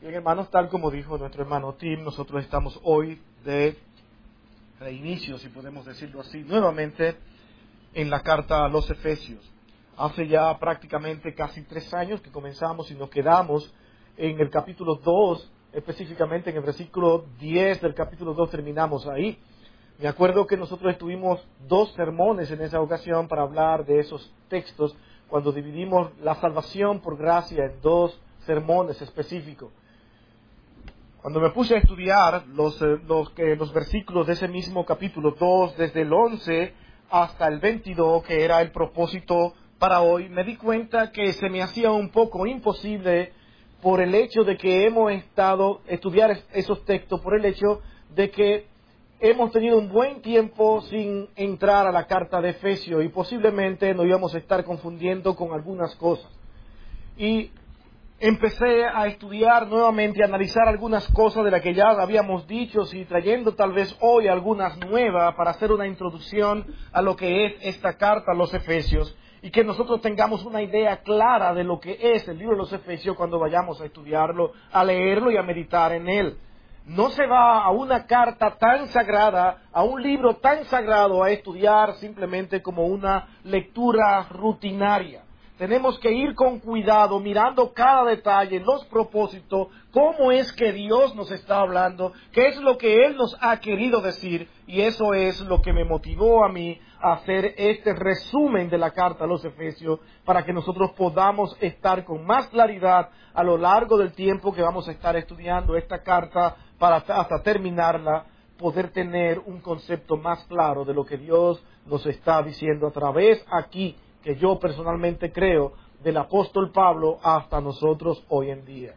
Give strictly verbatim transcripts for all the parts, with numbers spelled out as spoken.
Bien, hermanos, tal como dijo nuestro hermano Tim, nosotros estamos hoy de reinicio, si podemos decirlo así, nuevamente en la carta a los Efesios. Hace ya prácticamente casi tres años que comenzamos y nos quedamos en el capítulo dos, específicamente en el versículo diez del capítulo dos terminamos ahí. Me acuerdo que nosotros estuvimos dos sermones en esa ocasión para hablar de esos textos, cuando dividimos la salvación por gracia en dos sermones específicos. Cuando me puse a estudiar los, los, los versículos de ese mismo capítulo dos, desde el once hasta el veintidós, que era el propósito para hoy, me di cuenta que se me hacía un poco imposible por el hecho de que hemos estado estudiar esos textos, por el hecho de que hemos tenido un buen tiempo sin entrar a la carta de Efesios y posiblemente nos íbamos a estar confundiendo con algunas cosas. Y empecé a estudiar nuevamente, a analizar algunas cosas de las que ya habíamos dicho y trayendo tal vez hoy algunas nuevas para hacer una introducción a lo que es esta carta a los Efesios y que nosotros tengamos una idea clara de lo que es el libro de los Efesios cuando vayamos a estudiarlo, a leerlo y a meditar en él. No se va a una carta tan sagrada, a un libro tan sagrado a estudiar simplemente como una lectura rutinaria. Tenemos que ir con cuidado, mirando cada detalle, los propósitos, cómo es que Dios nos está hablando, qué es lo que Él nos ha querido decir, y eso es lo que me motivó a mí a hacer este resumen de la carta a los Efesios, para que nosotros podamos estar con más claridad a lo largo del tiempo que vamos a estar estudiando esta carta, para hasta terminarla, poder tener un concepto más claro de lo que Dios nos está diciendo a través aquí, que yo personalmente creo, del apóstol Pablo hasta nosotros hoy en día.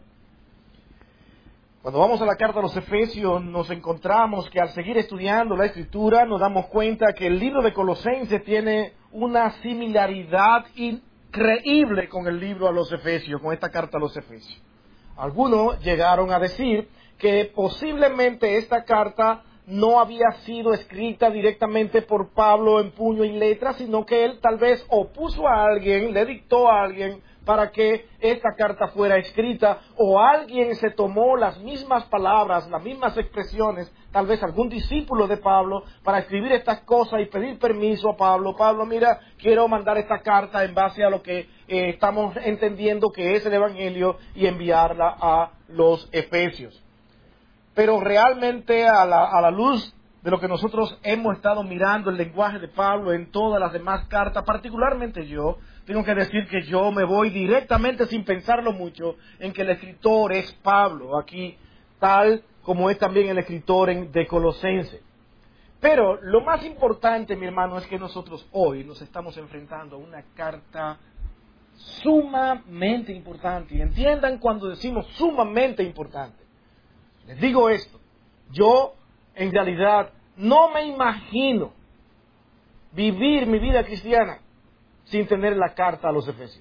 Cuando vamos a la carta a los Efesios, nos encontramos que al seguir estudiando la Escritura, nos damos cuenta que el libro de Colosenses tiene una similaridad increíble con el libro a los Efesios, con esta carta a los Efesios. Algunos llegaron a decir que posiblemente esta carta no había sido escrita directamente por Pablo en puño y letra, sino que él tal vez opuso a alguien, le dictó a alguien para que esta carta fuera escrita, o alguien se tomó las mismas palabras, las mismas expresiones, tal vez algún discípulo de Pablo, para escribir estas cosas y pedir permiso a Pablo. Pablo, mira, quiero mandar esta carta en base a lo que eh, estamos entendiendo que es el Evangelio y enviarla a los Efesios. Pero realmente a la, a la luz de lo que nosotros hemos estado mirando, el lenguaje de Pablo en todas las demás cartas, particularmente yo, tengo que decir que yo me voy directamente sin pensarlo mucho en que el escritor es Pablo, aquí tal como es también el escritor en, de Colosenses. Pero lo más importante, mi hermano, es que nosotros hoy nos estamos enfrentando a una carta sumamente importante. Y entiendan cuando decimos sumamente importante. Les digo esto, yo en realidad no me imagino vivir mi vida cristiana sin tener la carta a los Efesios.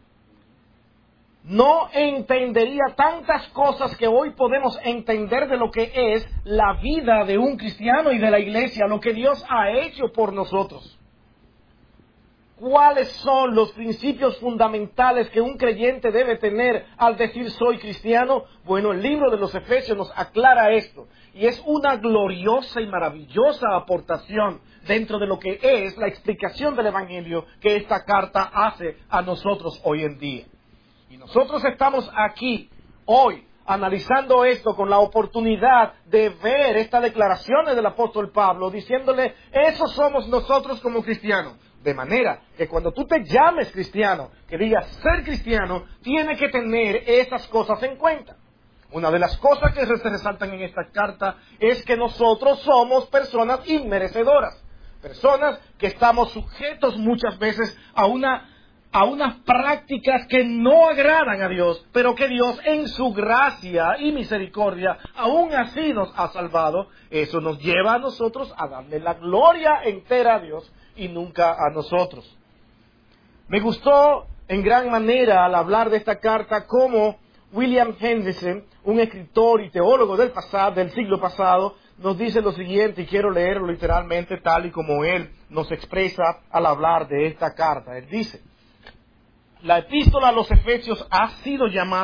No entendería tantas cosas que hoy podemos entender de lo que es la vida de un cristiano y de la iglesia, lo que Dios ha hecho por nosotros. ¿Cuáles son los principios fundamentales que un creyente debe tener al decir soy cristiano? Bueno, el libro de los Efesios nos aclara esto. Y es una gloriosa y maravillosa aportación dentro de lo que es la explicación del Evangelio que esta carta hace a nosotros hoy en día. Y nosotros estamos aquí hoy analizando esto con la oportunidad de ver estas declaraciones del apóstol Pablo diciéndole, eso somos nosotros como cristianos. De manera que cuando tú te llames cristiano, que digas ser cristiano, tiene que tener esas cosas en cuenta. Una de las cosas que se resaltan en esta carta es que nosotros somos personas inmerecedoras. Personas que estamos sujetos muchas veces a una a unas prácticas que no agradan a Dios, pero que Dios en su gracia y misericordia aún así nos ha salvado. Eso nos lleva a nosotros a darle la gloria entera a Dios y nunca a nosotros. Me gustó en gran manera al hablar de esta carta cómo William Henderson, un escritor y teólogo del pasado, del siglo pasado, nos dice lo siguiente, y quiero leerlo literalmente tal y como él nos expresa al hablar de esta carta. Él dice: la epístola a los Efesios ha sido llamada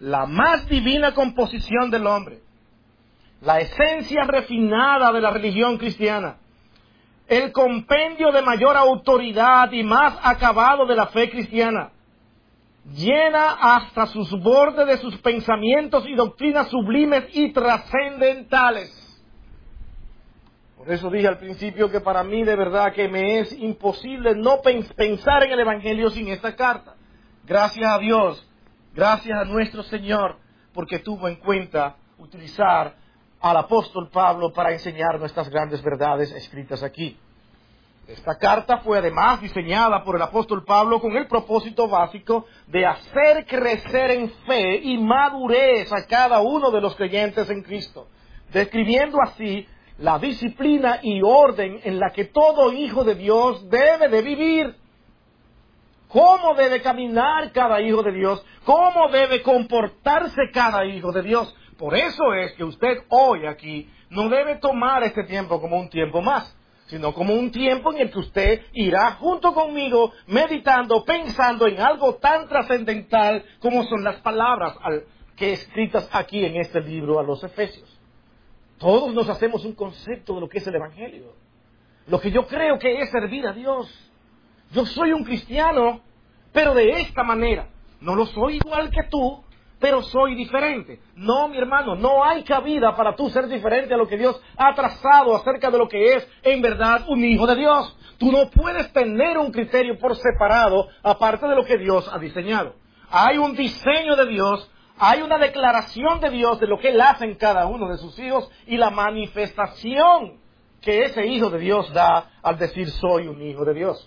la más divina composición del hombre, la esencia refinada de la religión cristiana, el compendio de mayor autoridad y más acabado de la fe cristiana, llena hasta sus bordes de sus pensamientos y doctrinas sublimes y trascendentales. Por eso dije al principio que para mí de verdad que me es imposible no pensar en el Evangelio sin esta carta. Gracias a Dios, gracias a nuestro Señor, porque tuvo en cuenta utilizar al apóstol Pablo para enseñar nuestras grandes verdades escritas aquí. Esta carta fue además diseñada por el apóstol Pablo con el propósito básico de hacer crecer en fe y madurez a cada uno de los creyentes en Cristo, describiendo así la disciplina y orden en la que todo hijo de Dios debe de vivir. ¿Cómo debe caminar cada hijo de Dios? ¿Cómo debe comportarse cada hijo de Dios? Por eso es que usted hoy aquí no debe tomar este tiempo como un tiempo más, sino como un tiempo en el que usted irá junto conmigo meditando, pensando en algo tan trascendental como son las palabras que escritas aquí en este libro a los Efesios. Todos nos hacemos un concepto de lo que es el Evangelio. Lo que yo creo que es servir a Dios. Yo soy un cristiano, pero de esta manera. No lo soy igual que tú, pero soy diferente. No, mi hermano, no hay cabida para tú ser diferente a lo que Dios ha trazado acerca de lo que es en verdad un hijo de Dios. Tú no puedes tener un criterio por separado aparte de lo que Dios ha diseñado. Hay un diseño de Dios. Hay una declaración de Dios de lo que Él hace en cada uno de sus hijos y la manifestación que ese hijo de Dios da al decir soy un hijo de Dios.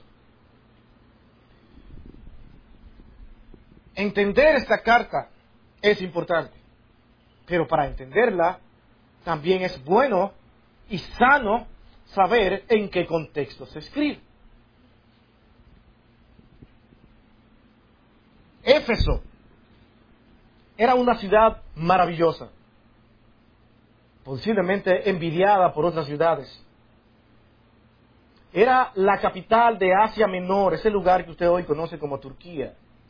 Entender esta carta es importante, pero para entenderla también es bueno y sano saber en qué contexto se escribe. Éfeso era una ciudad maravillosa, posiblemente envidiada por otras ciudades. Era la capital de Asia Menor, ese lugar que usted hoy conoce como Turquía.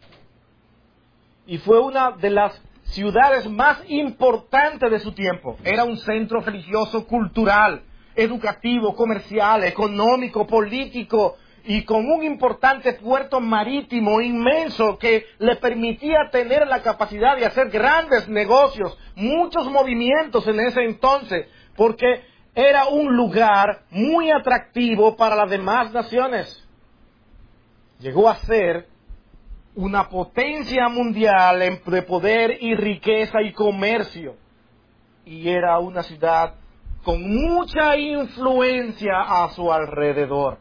Y fue una de las ciudades más importantes de su tiempo. Era un centro religioso, cultural, educativo, comercial, económico, político, y con un importante puerto marítimo inmenso que le permitía tener la capacidad de hacer grandes negocios, muchos movimientos en ese entonces, porque era un lugar muy atractivo para las demás naciones. Llegó a ser una potencia mundial de poder y riqueza y comercio, y era una ciudad con mucha influencia a su alrededor.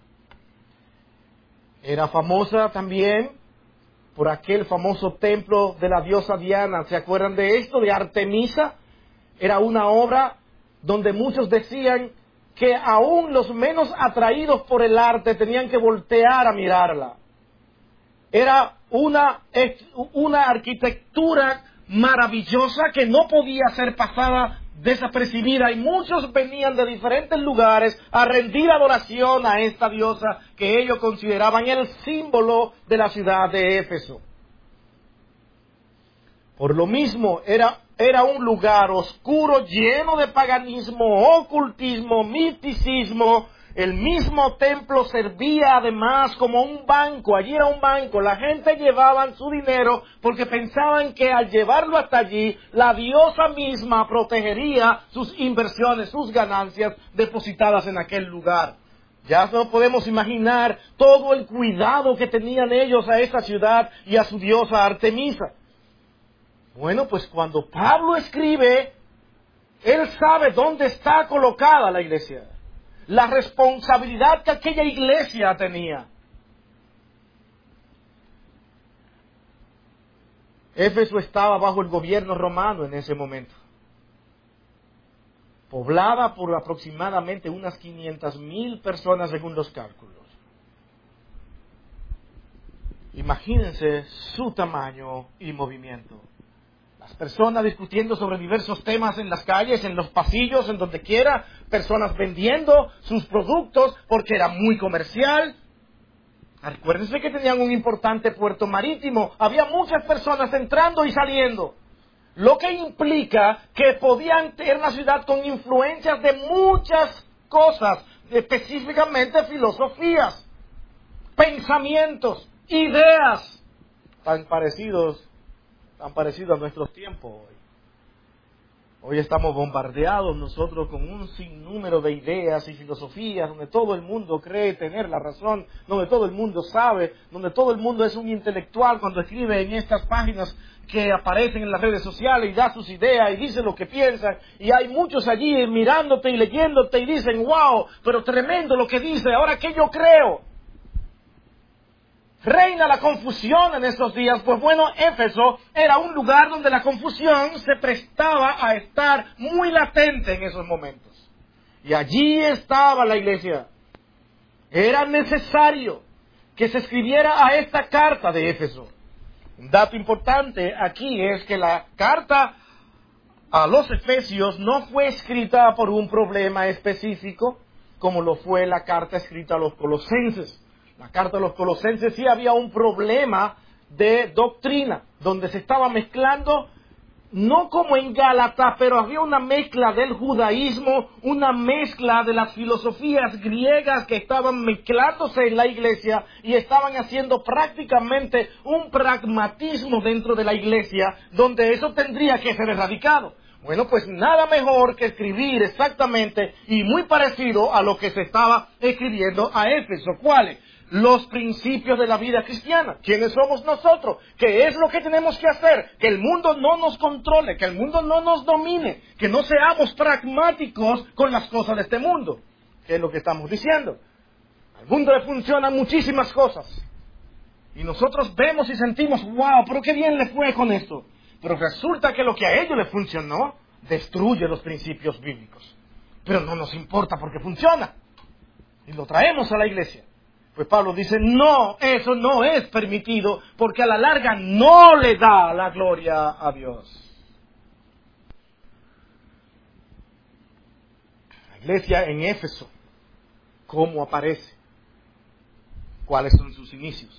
Era famosa también por aquel famoso templo de la diosa Diana. ¿Se acuerdan de esto? De Artemisa. Era una obra donde muchos decían que aún los menos atraídos por el arte tenían que voltear a mirarla. Era una, una arquitectura maravillosa que no podía ser pasada desapercibida, y muchos venían de diferentes lugares a rendir adoración a esta diosa que ellos consideraban el símbolo de la ciudad de Éfeso. Por lo mismo, era, era un lugar oscuro, lleno de paganismo, ocultismo, misticismo. El mismo templo servía además como un banco. Allí era un banco. La gente llevaba su dinero porque pensaban que al llevarlo hasta allí, la diosa misma protegería sus inversiones, sus ganancias depositadas en aquel lugar. Ya no podemos imaginar todo el cuidado que tenían ellos a esta ciudad y a su diosa Artemisa. Bueno, pues cuando Pablo escribe, él sabe dónde está colocada la iglesia. La responsabilidad que aquella iglesia tenía. Éfeso estaba bajo el gobierno romano en ese momento, poblada por aproximadamente unas quinientas mil personas según los cálculos. Imagínense su tamaño y movimiento. Las personas discutiendo sobre diversos temas en las calles, en los pasillos, en donde quiera. Personas vendiendo sus productos porque era muy comercial. Acuérdense que tenían un importante puerto marítimo. Había muchas personas entrando y saliendo. lo que implica que podían tener una ciudad con influencias de muchas cosas, específicamente filosofías, pensamientos, ideas, tan parecidos, tan parecidos a nuestros tiempos hoy. Hoy estamos bombardeados nosotros con un sinnúmero de ideas y filosofías donde todo el mundo cree tener la razón, donde todo el mundo sabe, donde todo el mundo es un intelectual cuando escribe en estas páginas que aparecen en las redes sociales y da sus ideas y dice lo que piensan, y hay muchos allí mirándote y leyéndote y dicen, wow, pero tremendo lo que dice, ahora ¿qué yo creo? Reina la confusión en estos días. Pues bueno, Éfeso era un lugar donde la confusión se prestaba a estar muy latente en esos momentos. Y allí estaba la iglesia. Era necesario que se escribiera a esta carta de Éfeso. Un dato importante aquí es que la carta a los Efesios no fue escrita por un problema específico, como lo fue la carta escrita a los Colosenses. La carta de los Colosenses sí había un problema de doctrina, donde se estaba mezclando, no como en Gálatas, pero había una mezcla del judaísmo, una mezcla de las filosofías griegas que estaban mezclándose en la iglesia y estaban haciendo prácticamente un pragmatismo dentro de la iglesia, donde eso tendría que ser erradicado. Bueno, pues nada mejor que escribir exactamente y muy parecido a lo que se estaba escribiendo a Éfeso. ¿Cuáles? Los principios de la vida cristiana. ¿Quiénes somos nosotros? ¿Qué es lo que tenemos que hacer? Que el mundo no nos controle, que el mundo no nos domine, que no seamos pragmáticos con las cosas de este mundo. ¿Qué es lo que estamos diciendo? Al mundo le funcionan muchísimas cosas. Y nosotros vemos y sentimos, wow, pero qué bien le fue con esto. Pero resulta que lo que a ellos les funcionó, destruye los principios bíblicos. Pero no nos importa porque funciona. Y lo traemos a la iglesia. Pues Pablo dice, no, eso no es permitido, porque a la larga no le da la gloria a Dios. La iglesia en Éfeso, ¿cómo aparece? ¿Cuáles son sus inicios?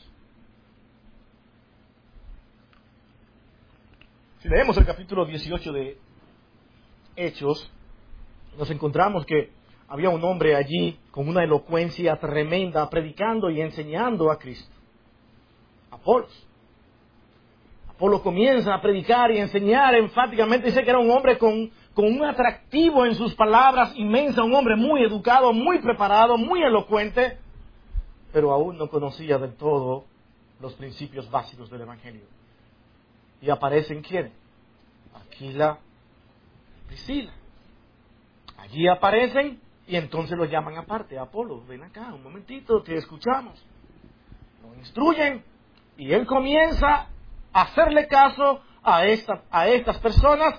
Si leemos el capítulo dieciocho de Hechos, nos encontramos que había un hombre allí con una elocuencia tremenda, predicando y enseñando a Cristo. Apolos. Apolo comienza a predicar y enseñar enfáticamente. Dice que era un hombre con, con un atractivo en sus palabras inmensa, un hombre muy educado, muy preparado, muy elocuente, pero aún no conocía del todo los principios básicos del Evangelio. Y aparecen ¿quiénes? Aquila y Priscila. Allí aparecen y entonces lo llaman aparte. Apolo, ven acá, un momentito, te escuchamos. Lo instruyen y él comienza a hacerle caso a, esta, a estas personas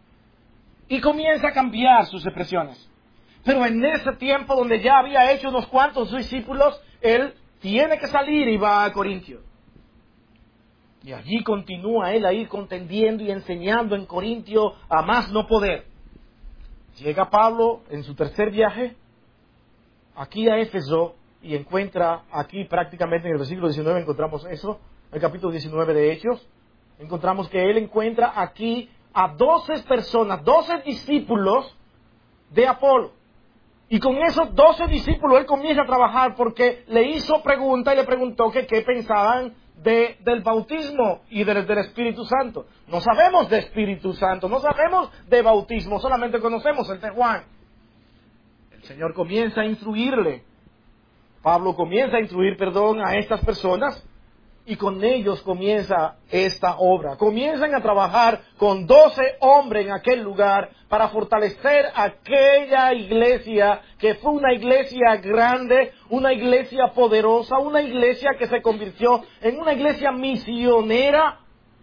y comienza a cambiar sus expresiones. Pero en ese tiempo donde ya había hecho unos cuantos discípulos, él tiene que salir y va a Corintio. Y allí continúa él ahí contendiendo y enseñando en Corintio a más no poder. Llega Pablo en su tercer viaje aquí a Éfeso y encuentra aquí prácticamente en el versículo diecinueve encontramos eso, el capítulo diecinueve de Hechos, encontramos que él encuentra aquí a doce personas, doce discípulos de Apolo. Y con esos doce discípulos él comienza a trabajar porque le hizo pregunta y le preguntó que qué pensaban de, del bautismo y del, del Espíritu Santo. No sabemos de Espíritu Santo, no sabemos de bautismo, solamente conocemos el de Juan. El Señor comienza a instruirle. Pablo comienza a instruir, perdón, a estas personas y con ellos comienza esta obra. Comienzan a trabajar con doce hombres en aquel lugar para fortalecer aquella iglesia que fue una iglesia grande, una iglesia poderosa, una iglesia que se convirtió en una iglesia misionera.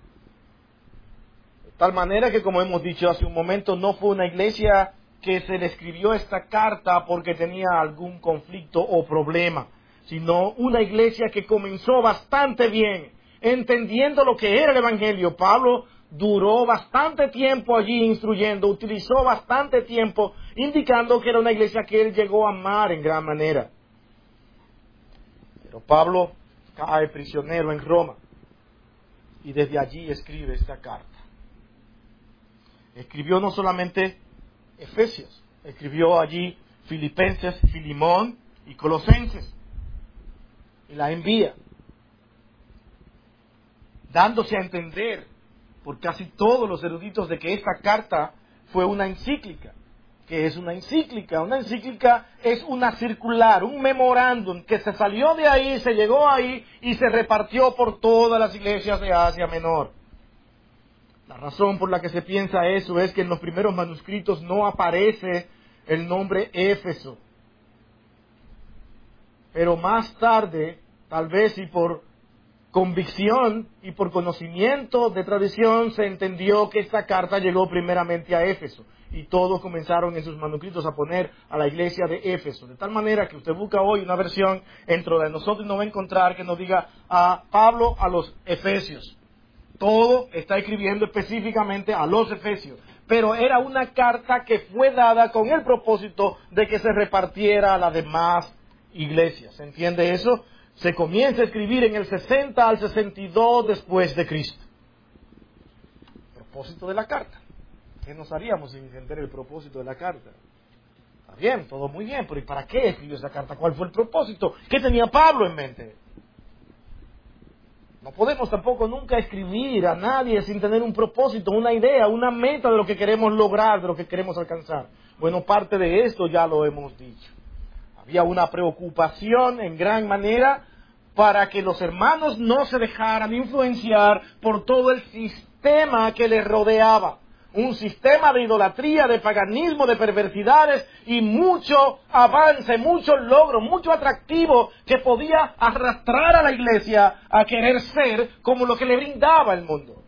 De tal manera que, como hemos dicho hace un momento, no fue una iglesia que se le escribió esta carta porque tenía algún conflicto o problema, sino una iglesia que comenzó bastante bien, entendiendo lo que era el Evangelio. Pablo duró bastante tiempo allí instruyendo, utilizó bastante tiempo indicando que era una iglesia que él llegó a amar en gran manera. Pero Pablo cae prisionero en Roma y desde allí escribe esta carta. Escribió no solamente Efesios, escribió allí Filipenses, Filimón y Colosenses. Y la envía, dándose a entender por casi todos los eruditos de que esta carta fue una encíclica. ¿Qué es una encíclica? Una encíclica es una circular, un memorándum que se salió de ahí, se llegó ahí y se repartió por todas las iglesias de Asia Menor. La razón por la que se piensa eso es que en los primeros manuscritos no aparece el nombre Éfeso. Pero más tarde, tal vez y por convicción y por conocimiento de tradición, se entendió que esta carta llegó primeramente a Éfeso. Y todos comenzaron en sus manuscritos a poner a la iglesia de Éfeso. De tal manera que usted busca hoy una versión dentro de nosotros y no va a encontrar que nos diga a Pablo a los Efesios. Todo está escribiendo específicamente a los Efesios. Pero era una carta que fue dada con el propósito de que se repartiera a las demás iglesias. ¿Se entiende eso? Se comienza a escribir en el sesenta al sesenta y dos después de Cristo. Propósito de la carta. ¿Qué nos haríamos sin entender el propósito de la carta? Está bien, todo muy bien, pero ¿y para qué escribió esa carta? ¿Cuál fue el propósito? ¿Qué tenía Pablo en mente? No podemos tampoco nunca escribir a nadie sin tener un propósito, una idea, una meta de lo que queremos lograr, de lo que queremos alcanzar. Bueno, parte de esto ya lo hemos dicho. Había una preocupación en gran manera para que los hermanos no se dejaran influenciar por todo el sistema que les rodeaba. Un sistema de idolatría, de paganismo, de perversidades y mucho avance, mucho logro, mucho atractivo que podía arrastrar a la iglesia a querer ser como lo que le brindaba el mundo.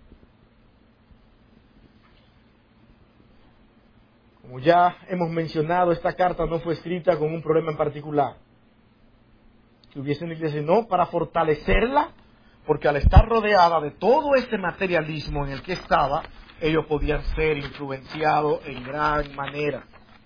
Como ya hemos mencionado, esta carta no fue escrita con un problema en particular. Que hubiese una iglesia, no, para fortalecerla, porque al estar rodeada de todo este materialismo en el que estaba, ellos podían ser influenciados en gran manera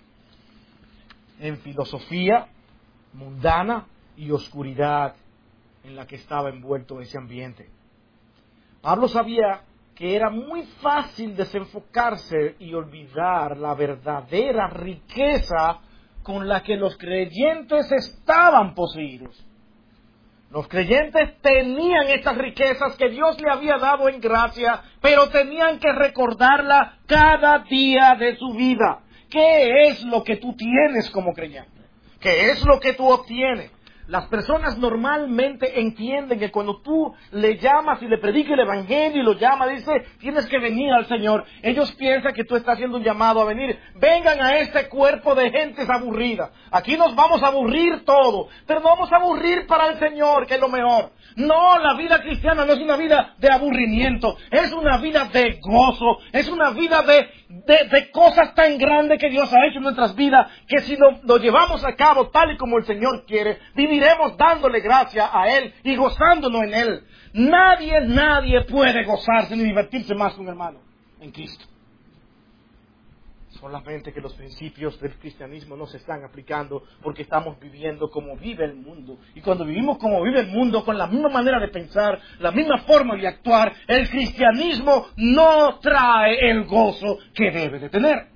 en filosofía mundana y oscuridad en la que estaba envuelto ese ambiente. Pablo sabía que era muy fácil desenfocarse y olvidar la verdadera riqueza con la que los creyentes estaban poseídos. Los creyentes tenían estas riquezas que Dios le había dado en gracia, pero tenían que recordarla cada día de su vida. ¿Qué es lo que tú tienes como creyente? ¿Qué es lo que tú obtienes? Las personas normalmente entienden que cuando tú le llamas y le predicas el evangelio y lo llamas, dice, tienes que venir al Señor. Ellos piensan que tú estás haciendo un llamado a venir. Vengan a este cuerpo de gentes aburridas. Aquí nos vamos a aburrir todo, pero no vamos a aburrir para el Señor, que es lo mejor. No, la vida cristiana no es una vida de aburrimiento, es una vida de gozo, es una vida de, de, de cosas tan grandes que Dios ha hecho en nuestras vidas, que si lo, lo llevamos a cabo tal y como el Señor quiere, viviremos dándole gracia a Él y gozándonos en Él. Nadie, nadie puede gozarse ni divertirse más que un hermano en Cristo. Solamente que los principios del cristianismo no se están aplicando porque estamos viviendo como vive el mundo. Y cuando vivimos como vive el mundo, con la misma manera de pensar, la misma forma de actuar, el cristianismo no trae el gozo que debe de tener.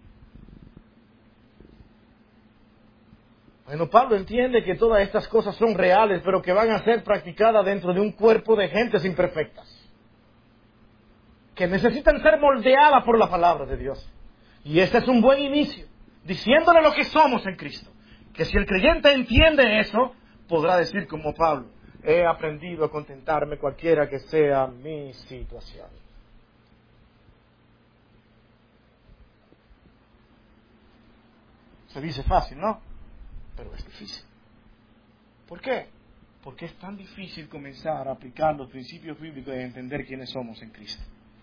Bueno, Pablo entiende que todas estas cosas son reales, pero que van a ser practicadas dentro de un cuerpo de gentes imperfectas, que necesitan ser moldeadas por la palabra de Dios. Y este es un buen inicio, diciéndole lo que somos en Cristo. Que si el creyente entiende eso, podrá decir como Pablo, he aprendido a contentarme cualquiera que sea mi situación. Se dice fácil, ¿no? Pero es difícil. ¿Por qué? Porque es tan difícil comenzar a aplicar los principios bíblicos y entender quiénes somos en Cristo.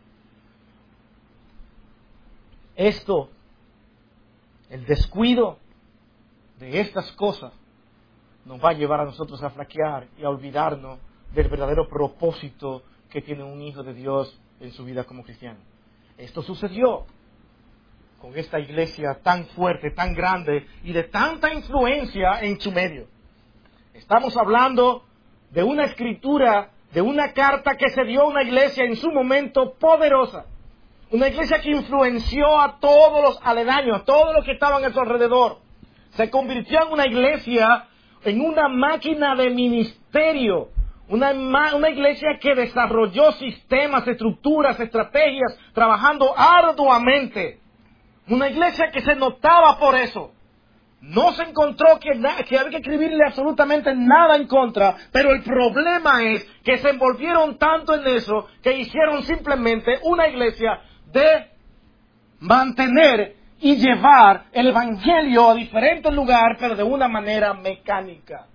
Esto, el descuido de estas cosas, nos va a llevar a nosotros a flaquear y a olvidarnos del verdadero propósito que tiene un hijo de Dios en su vida como cristiano. Esto sucedió con esta iglesia tan fuerte, tan grande y de tanta influencia en su medio. Estamos hablando de una escritura, de una carta que se dio a una iglesia en su momento poderosa. Una iglesia que influenció a todos los aledaños, a todos los que estaban a su alrededor. Se convirtió en una iglesia, en una máquina de ministerio. Una, una iglesia que desarrolló sistemas, estructuras, estrategias, trabajando arduamente. Una iglesia que se notaba por eso. No se encontró que, que había que escribirle absolutamente nada en contra, pero el problema es que se envolvieron tanto en eso que hicieron simplemente una iglesia de mantener y llevar el evangelio a diferentes lugares, pero de una manera mecánica.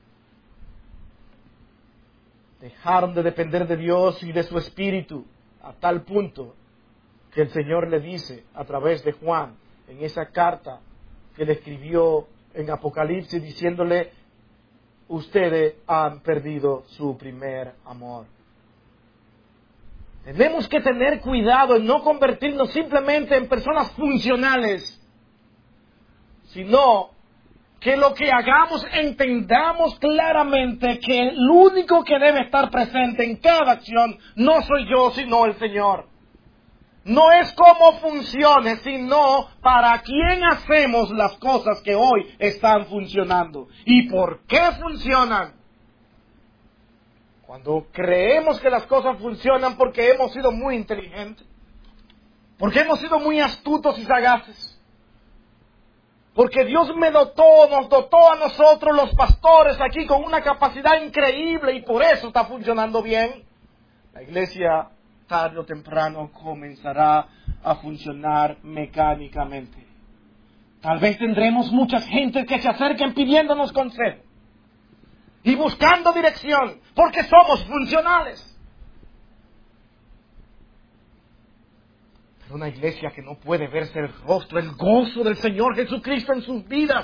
Dejaron de depender de Dios y de su Espíritu a tal punto que el Señor le dice a través de Juan en esa carta que le escribió en Apocalipsis diciéndole: ustedes han perdido su primer amor. Tenemos que tener cuidado en no convertirnos simplemente en personas funcionales, sino que lo que hagamos entendamos claramente que el único que debe estar presente en cada acción no soy yo, sino el Señor. No es cómo funcione, sino para quién hacemos las cosas que hoy están funcionando. ¿Y por qué funcionan? Cuando creemos que las cosas funcionan porque hemos sido muy inteligentes, porque hemos sido muy astutos y sagaces, porque Dios me dotó, nos dotó a nosotros los pastores aquí con una capacidad increíble y por eso está funcionando bien, la iglesia tarde o temprano comenzará a funcionar mecánicamente. Tal vez tendremos muchas gentes que se acerquen pidiéndonos consejo y buscando dirección, porque somos funcionales. Pero una iglesia que no puede verse el rostro, el gozo del Señor Jesucristo en sus vidas,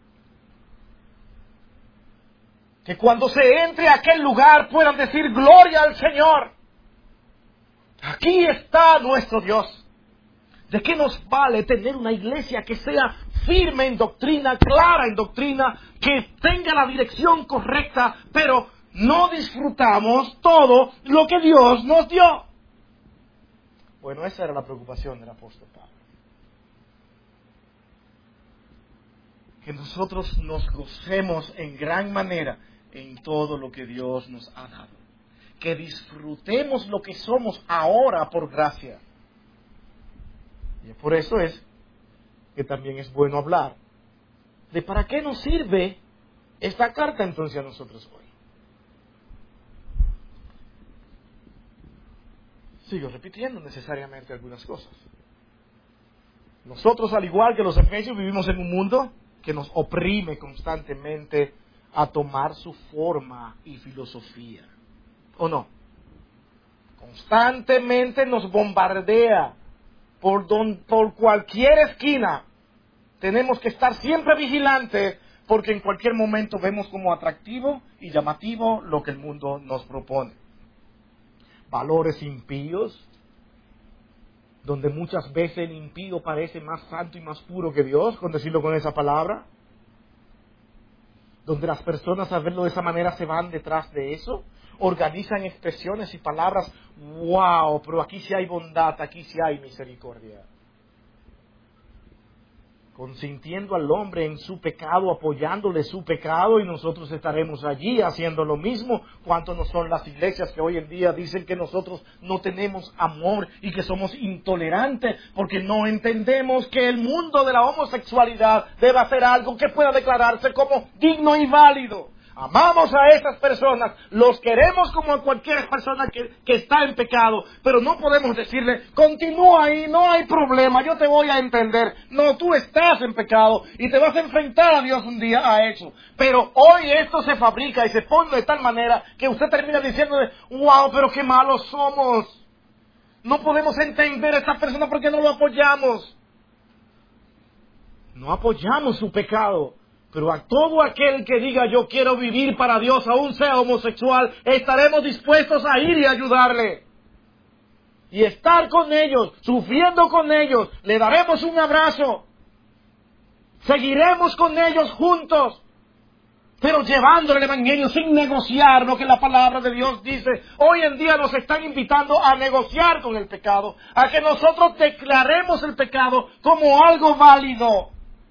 que cuando se entre a aquel lugar puedan decir: gloria al Señor, aquí está nuestro Dios. ¿De qué nos vale tener una iglesia que sea firme en doctrina, clara en doctrina, que tenga la dirección correcta, pero no disfrutamos todo lo que Dios nos dio? Bueno, esa era la preocupación del apóstol Pablo. Que nosotros nos gocemos en gran manera en todo lo que Dios nos ha dado. Que disfrutemos lo que somos ahora por gracia. Y por eso es que también es bueno hablar de para qué nos sirve esta carta entonces a nosotros hoy. Sigo repitiendo necesariamente algunas cosas. Nosotros, al igual que los efesios, vivimos en un mundo que nos oprime constantemente a tomar su forma y filosofía. ¿O no? Constantemente nos bombardea por, don, por cualquier esquina. Tenemos que estar siempre vigilantes porque en cualquier momento vemos como atractivo y llamativo lo que el mundo nos propone. Valores impíos, donde muchas veces el impío parece más santo y más puro que Dios, con decirlo con esa palabra. Donde las personas al verlo de esa manera se van detrás de eso, organizan expresiones y palabras: wow, pero aquí sí hay bondad, aquí sí hay misericordia. Consintiendo al hombre en su pecado, apoyándole su pecado, y nosotros estaremos allí haciendo lo mismo. ¿Cuánto no son las iglesias que hoy en día dicen que nosotros no tenemos amor y que somos intolerantes porque no entendemos que el mundo de la homosexualidad debe hacer algo que pueda declararse como digno y válido? Amamos a esas personas, los queremos como a cualquier persona que, que está en pecado, pero no podemos decirle: continúa ahí, no hay problema, yo te voy a entender. No, tú estás en pecado y te vas a enfrentar a Dios un día a eso. Pero hoy esto se fabrica y se pone de tal manera que usted termina diciendo: wow, pero qué malos somos. No podemos entender a esta persona porque no lo apoyamos. No apoyamos su pecado. Pero a todo aquel que diga: yo quiero vivir para Dios, aún sea homosexual, estaremos dispuestos a ir y ayudarle. Y estar con ellos, sufriendo con ellos, le daremos un abrazo. Seguiremos con ellos juntos. pero llevándole el Evangelio sin negociar lo que la palabra de Dios dice. Hoy en día nos están invitando a negociar con el pecado, a que nosotros declaremos el pecado como algo válido.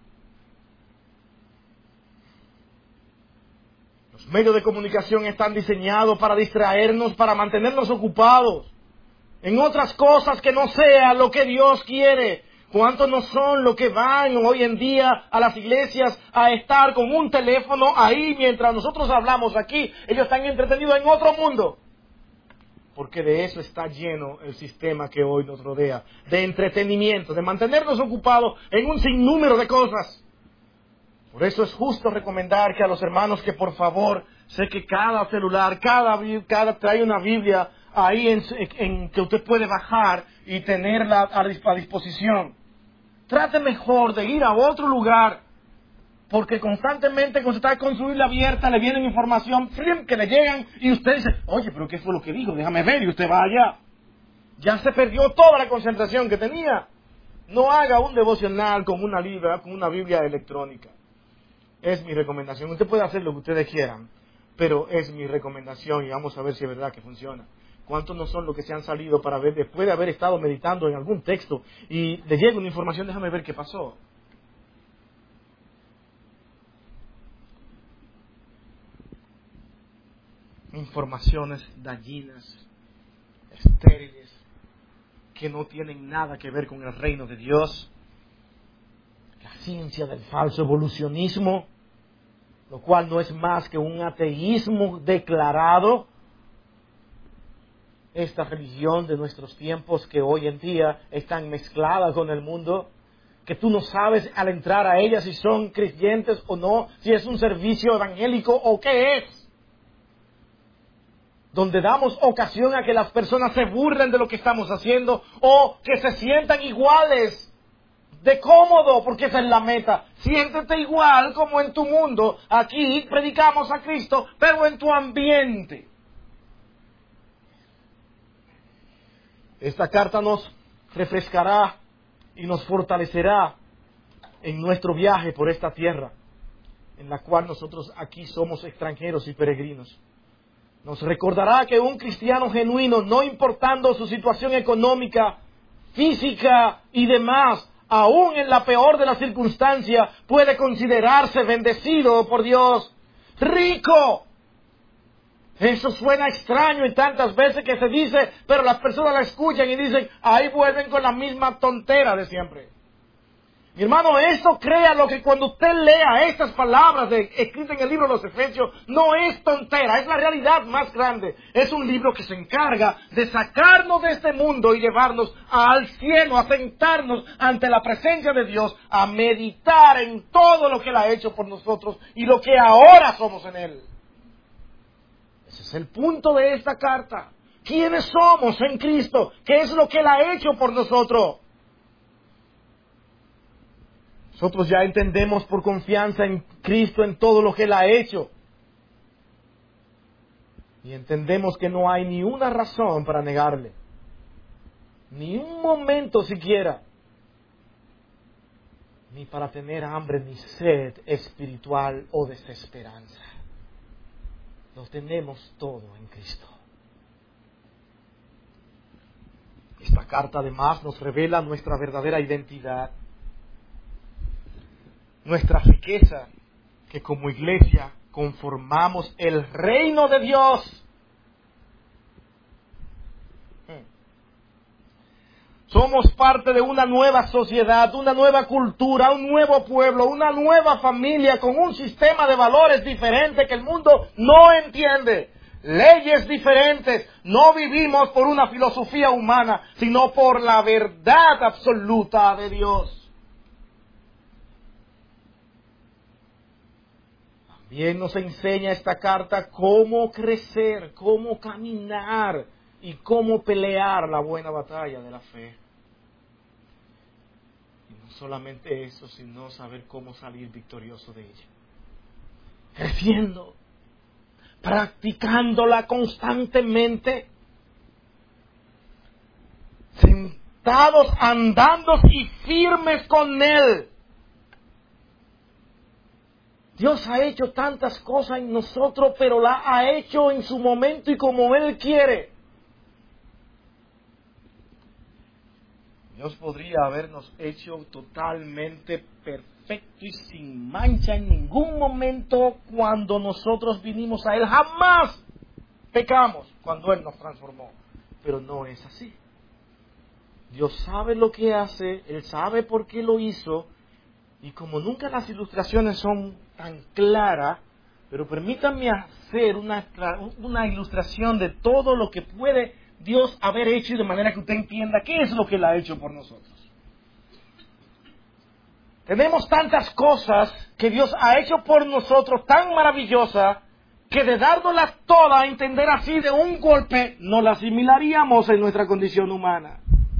Los medios de comunicación están diseñados para distraernos, para mantenernos ocupados en otras cosas que no sea lo que Dios quiere. ¿Cuántos no son los que van hoy en día a las iglesias a estar con un teléfono ahí mientras nosotros hablamos aquí? Ellos están entretenidos en otro mundo. Porque de eso está lleno el sistema que hoy nos rodea. De entretenimiento, de mantenernos ocupados en un sinnúmero de cosas. Por eso es justo recomendar que a los hermanos que por favor, sé que cada celular, cada, cada trae una Biblia ahí en, en que usted puede bajar y tenerla a, a disposición. Trate mejor de ir a otro lugar, porque constantemente cuando está con su Biblia abierta le vienen información que le llegan y usted dice, oye, pero ¿qué fue lo que dijo? Déjame ver, y usted va allá. Ya se perdió toda la concentración que tenía. No haga un devocional con una Biblia, con una Biblia electrónica. Es mi recomendación. Usted puede hacer lo que ustedes quieran, pero es mi recomendación y vamos a ver si es verdad que funciona. ¿Cuántos no son los que se han salido para ver, después de haber estado meditando en algún texto y le llega una información, déjame ver qué pasó? Informaciones dañinas, estériles, que no tienen nada que ver con el reino de Dios. La ciencia del falso evolucionismo, lo cual no es más que un ateísmo declarado. Esta religión de nuestros tiempos que hoy en día están mezcladas con el mundo, que tú no sabes al entrar a ellas si son creyentes o no, si es un servicio evangélico o qué es. Donde damos ocasión a que las personas se burlen de lo que estamos haciendo o que se sientan iguales, de cómodo, porque esa es la meta. Siéntete igual como en tu mundo. Aquí predicamos a Cristo, pero en tu ambiente. Esta carta nos refrescará y nos fortalecerá en nuestro viaje por esta tierra, en la cual nosotros aquí somos extranjeros y peregrinos. Nos recordará que un cristiano genuino, no importando su situación económica, física y demás, aún en la peor de las circunstancias, puede considerarse bendecido por Dios, rico. Eso suena extraño y tantas veces que se dice, pero las personas la escuchan y dicen, ahí vuelven con la misma tontera de siempre. Mi hermano, esto créalo que cuando usted lea estas palabras de, escritas en el libro de los Efesios, no es tontera, es la realidad más grande. Es un libro que se encarga de sacarnos de este mundo y llevarnos al cielo, a sentarnos ante la presencia de Dios, a meditar en todo lo que Él ha hecho por nosotros y lo que ahora somos en Él. Ese es el punto de esta carta. ¿Quiénes somos en Cristo? ¿Qué es lo que Él ha hecho por nosotros? Nosotros ya entendemos por confianza en Cristo en todo lo que Él ha hecho. Y entendemos que no hay ni una razón para negarle. Ni un momento siquiera. Ni para tener hambre ni sed espiritual o desesperanza. Lo tenemos todo en Cristo. Esta carta además nos revela nuestra verdadera identidad, nuestra riqueza, que como iglesia conformamos el reino de Dios. Somos parte de una nueva sociedad, una nueva cultura, un nuevo pueblo, una nueva familia con un sistema de valores diferente que el mundo no entiende. Leyes diferentes. No vivimos por una filosofía humana, sino por la verdad absoluta de Dios. También nos enseña esta carta cómo crecer, cómo caminar y cómo pelear la buena batalla de la fe. Y no solamente eso, sino saber cómo salir victorioso de ella. Creciendo, practicándola constantemente, sentados, andando y firmes con Él. Dios ha hecho tantas cosas en nosotros, pero la ha hecho en su momento y como Él quiere. Dios podría habernos hecho totalmente perfecto y sin mancha en ningún momento cuando nosotros vinimos a Él. Jamás pecamos cuando Él nos transformó. Pero no es así. Dios sabe lo que hace, Él sabe por qué lo hizo. Y como nunca las ilustraciones son tan claras, pero permítanme hacer una, una ilustración de todo lo que puede Dios haber hecho y de manera que usted entienda qué es lo que Él ha hecho por nosotros. Tenemos tantas cosas que Dios ha hecho por nosotros tan maravillosas que de dárnoslas todas a entender así de un golpe no las asimilaríamos en nuestra condición humana.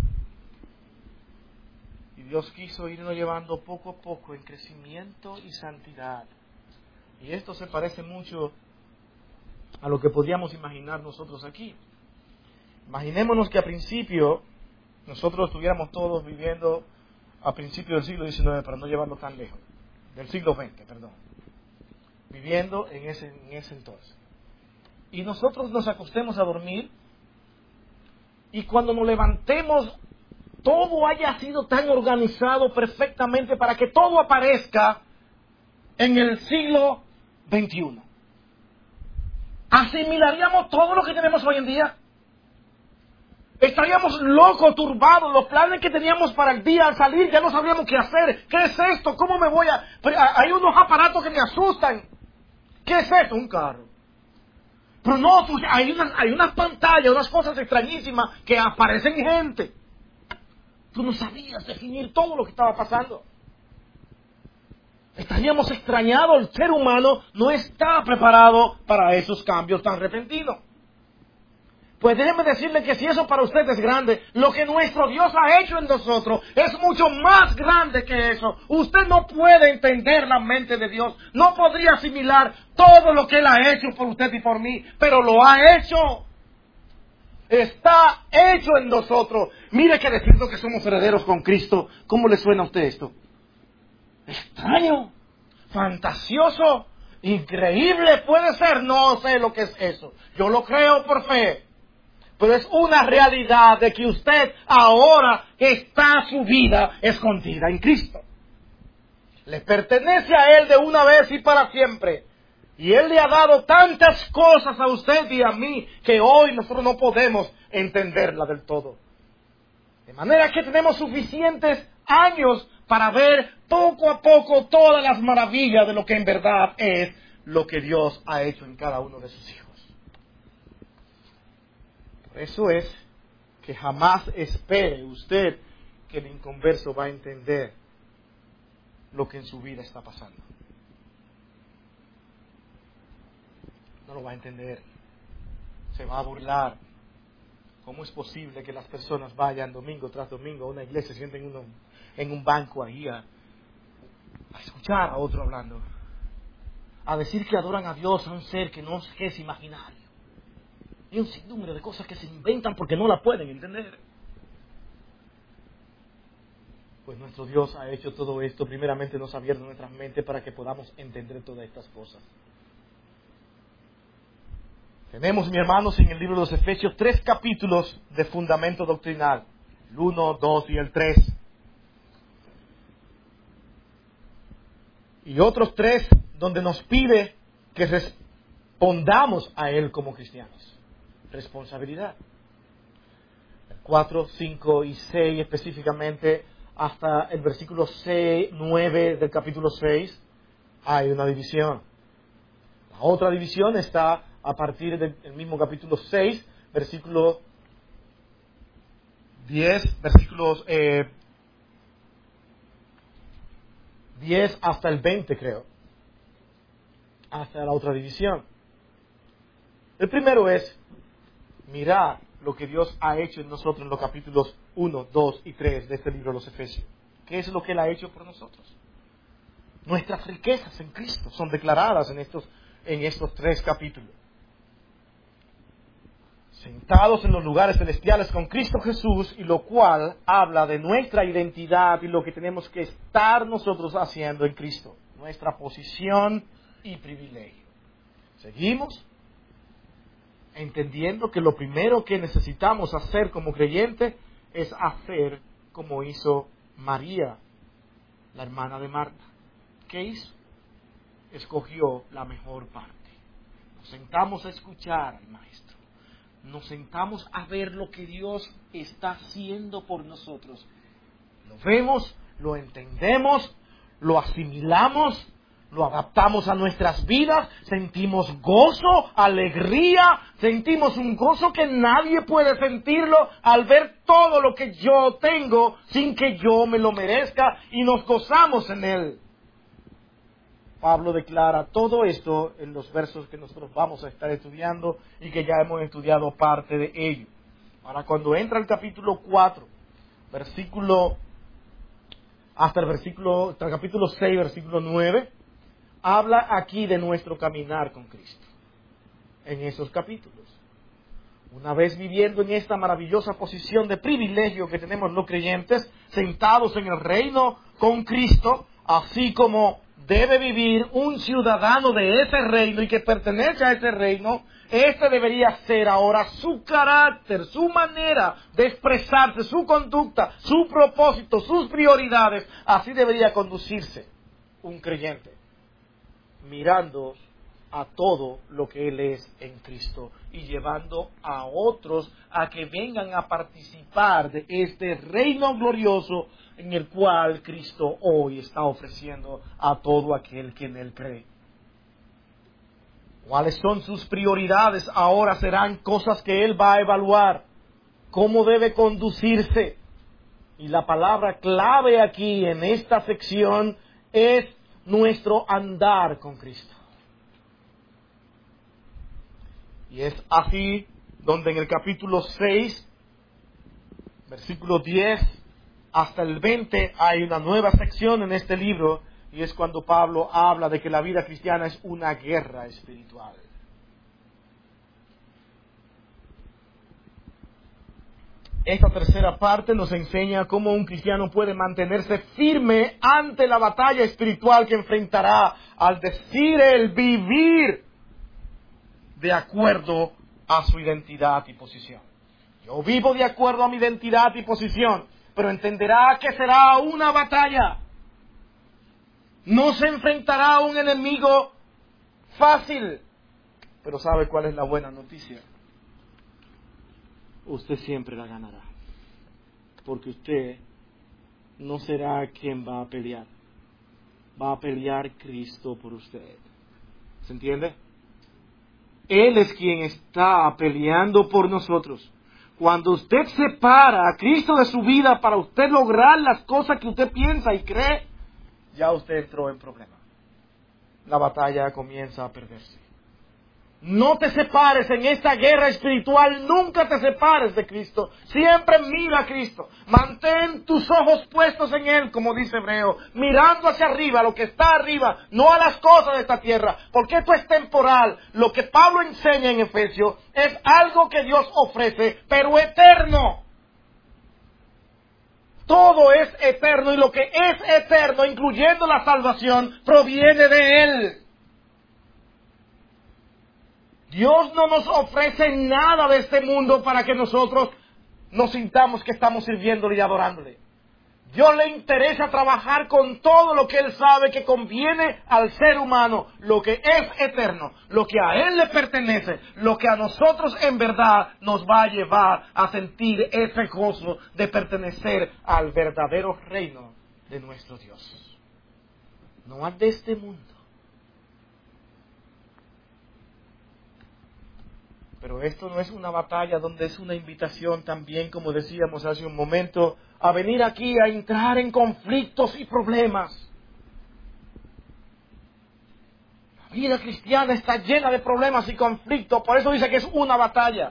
Dios quiso irnos llevando poco a poco en crecimiento y santidad. Y esto se parece mucho a lo que podríamos imaginar nosotros aquí. Imaginémonos que a principio nosotros estuviéramos todos viviendo a principios del siglo diecinueve, para no llevarlo tan lejos, del siglo veinte, perdón, viviendo en ese, en ese entonces. Y nosotros nos acostemos a dormir y cuando nos levantemos todo haya sido tan organizado perfectamente para que todo aparezca en el siglo veintiuno. ¿Asimilaríamos todo lo que tenemos hoy en día? Estaríamos locos, turbados. Los planes que teníamos para el día al salir ya no sabríamos qué hacer. ¿Qué es esto? ¿Cómo me voy a...? Hay unos aparatos que me asustan. ¿Qué es esto? Un carro. Pero no, hay unas, hay unas pantallas, unas cosas extrañísimas que aparecen gente. Tú no sabías definir todo lo que estaba pasando. Estaríamos extrañados. El ser humano no está preparado para esos cambios tan repentinos. Pues déjeme decirle que si eso para usted es grande, lo que nuestro Dios ha hecho en nosotros es mucho más grande que eso. Usted no puede entender la mente de Dios. No podría asimilar todo lo que Él ha hecho por usted y por mí, pero lo ha hecho. Está hecho en nosotros. Mire que decirnos que somos herederos con Cristo. ¿Cómo le suena a usted esto? Extraño, fantasioso, increíble puede ser. No sé lo que es eso. Yo lo creo por fe. Pero es una realidad de que usted ahora está su vida escondida en Cristo. Le pertenece a Él de una vez y para siempre. Y Él le ha dado tantas cosas a usted y a mí que hoy nosotros no podemos entenderla del todo. De manera que tenemos suficientes años para ver poco a poco todas las maravillas de lo que en verdad es lo que Dios ha hecho en cada uno de sus hijos. Por eso es que jamás espere usted que el inconverso va a entender lo que en su vida está pasando. No lo va a entender. Se va a burlar. ¿Cómo es posible que las personas vayan domingo tras domingo a una iglesia, se sienten uno en un banco ahí a, a escuchar a otro hablando? A decir que adoran a Dios, a un ser que no es imaginario. Y un sinnúmero de cosas que se inventan porque no la pueden entender. Pues nuestro Dios ha hecho todo esto. Primeramente nos ha abierto nuestras mentes para que podamos entender todas estas cosas. Tenemos, mis hermanos, en el libro de los Efesios tres capítulos de fundamento doctrinal. El uno, dos y el tres. Y otros tres donde nos pide que respondamos a Él como cristianos. Responsabilidad. El cuatro, cinco y seis específicamente, hasta el versículo seis, nueve del capítulo seis, hay una división. La otra división está a partir del mismo capítulo seis, versículo diez, versículos eh, diez hasta el veinte, creo. Hasta la otra división. El primero es mirar lo que Dios ha hecho en nosotros en los capítulos uno, dos y tres de este libro de los Efesios. ¿Qué es lo que Él ha hecho por nosotros? Nuestras riquezas en Cristo son declaradas en estos, en estos tres capítulos. Sentados en los lugares celestiales con Cristo Jesús, y lo cual habla de nuestra identidad y lo que tenemos que estar nosotros haciendo en Cristo. nuestra posición y privilegio. Seguimos entendiendo que lo primero que necesitamos hacer como creyente es hacer como hizo María, la hermana de Marta. ¿Qué hizo? Escogió la mejor parte. Nos sentamos a escuchar al Maestro. Nos sentamos a ver lo que Dios está haciendo por nosotros. Lo vemos, lo entendemos, lo asimilamos, lo adaptamos a nuestras vidas, sentimos gozo, alegría, sentimos un gozo que nadie puede sentirlo al ver todo lo que yo tengo sin que yo me lo merezca, y nos gozamos en él. Pablo declara todo esto en los versos que nosotros vamos a estar estudiando y que ya hemos estudiado parte de ello. Ahora, cuando entra el capítulo cuatro, versículo, hasta el versículo, hasta el capítulo seis, versículo nueve, habla aquí de nuestro caminar con Cristo. En esos capítulos, una vez viviendo en esta maravillosa posición de privilegio que tenemos los creyentes, sentados en el reino con Cristo, así como debe vivir un ciudadano de ese reino y que pertenece a ese reino, este debería ser ahora su carácter, su manera de expresarse, su conducta, su propósito, sus prioridades. Así debería conducirse un creyente, mirando a todo lo que Él es en Cristo y llevando a otros a que vengan a participar de este reino glorioso en el cual Cristo hoy está ofreciendo a todo aquel que en Él cree. ¿Cuáles son sus prioridades? Ahora serán cosas que Él va a evaluar. ¿Cómo debe conducirse? Y la palabra clave aquí en esta sección es nuestro andar con Cristo. Y es así donde en el capítulo seis, versículo diez hasta el veinte, hay una nueva sección en este libro, y es cuando Pablo habla de que la vida cristiana es una guerra espiritual. Esta tercera parte nos enseña cómo un cristiano puede mantenerse firme ante la batalla espiritual que enfrentará al decir el vivir de acuerdo a su identidad y posición. Yo vivo de acuerdo a mi identidad y posición, pero entenderá que será una batalla. No se enfrentará a un enemigo fácil. Pero ¿sabe cuál es la buena noticia? Usted siempre la ganará. Porque usted no será quien va a pelear. Va a pelear Cristo por usted. ¿Se entiende? Él es quien está peleando por nosotros. Cuando usted separa a Cristo de su vida para usted lograr las cosas que usted piensa y cree, ya usted entró en problema. La batalla comienza a perderse. No te separes en esta guerra espiritual, nunca te separes de Cristo. Siempre mira a Cristo. Mantén tus ojos puestos en Él, como dice Hebreo, mirando hacia arriba, lo que está arriba, no a las cosas de esta tierra, porque esto es temporal. Lo que Pablo enseña en Efesios es algo que Dios ofrece, pero eterno. Todo es eterno, y lo que es eterno, incluyendo la salvación, proviene de Él. Dios no nos ofrece nada de este mundo para que nosotros nos sintamos que estamos sirviéndole y adorándole. Dios le interesa trabajar con todo lo que Él sabe que conviene al ser humano, lo que es eterno, lo que a Él le pertenece, lo que a nosotros en verdad nos va a llevar a sentir ese gozo de pertenecer al verdadero reino de nuestro Dios. No al de este mundo. Pero esto no es una batalla donde es una invitación también, como decíamos hace un momento, a venir aquí a entrar en conflictos y problemas. La vida cristiana está llena de problemas y conflictos, por eso dice que es una batalla.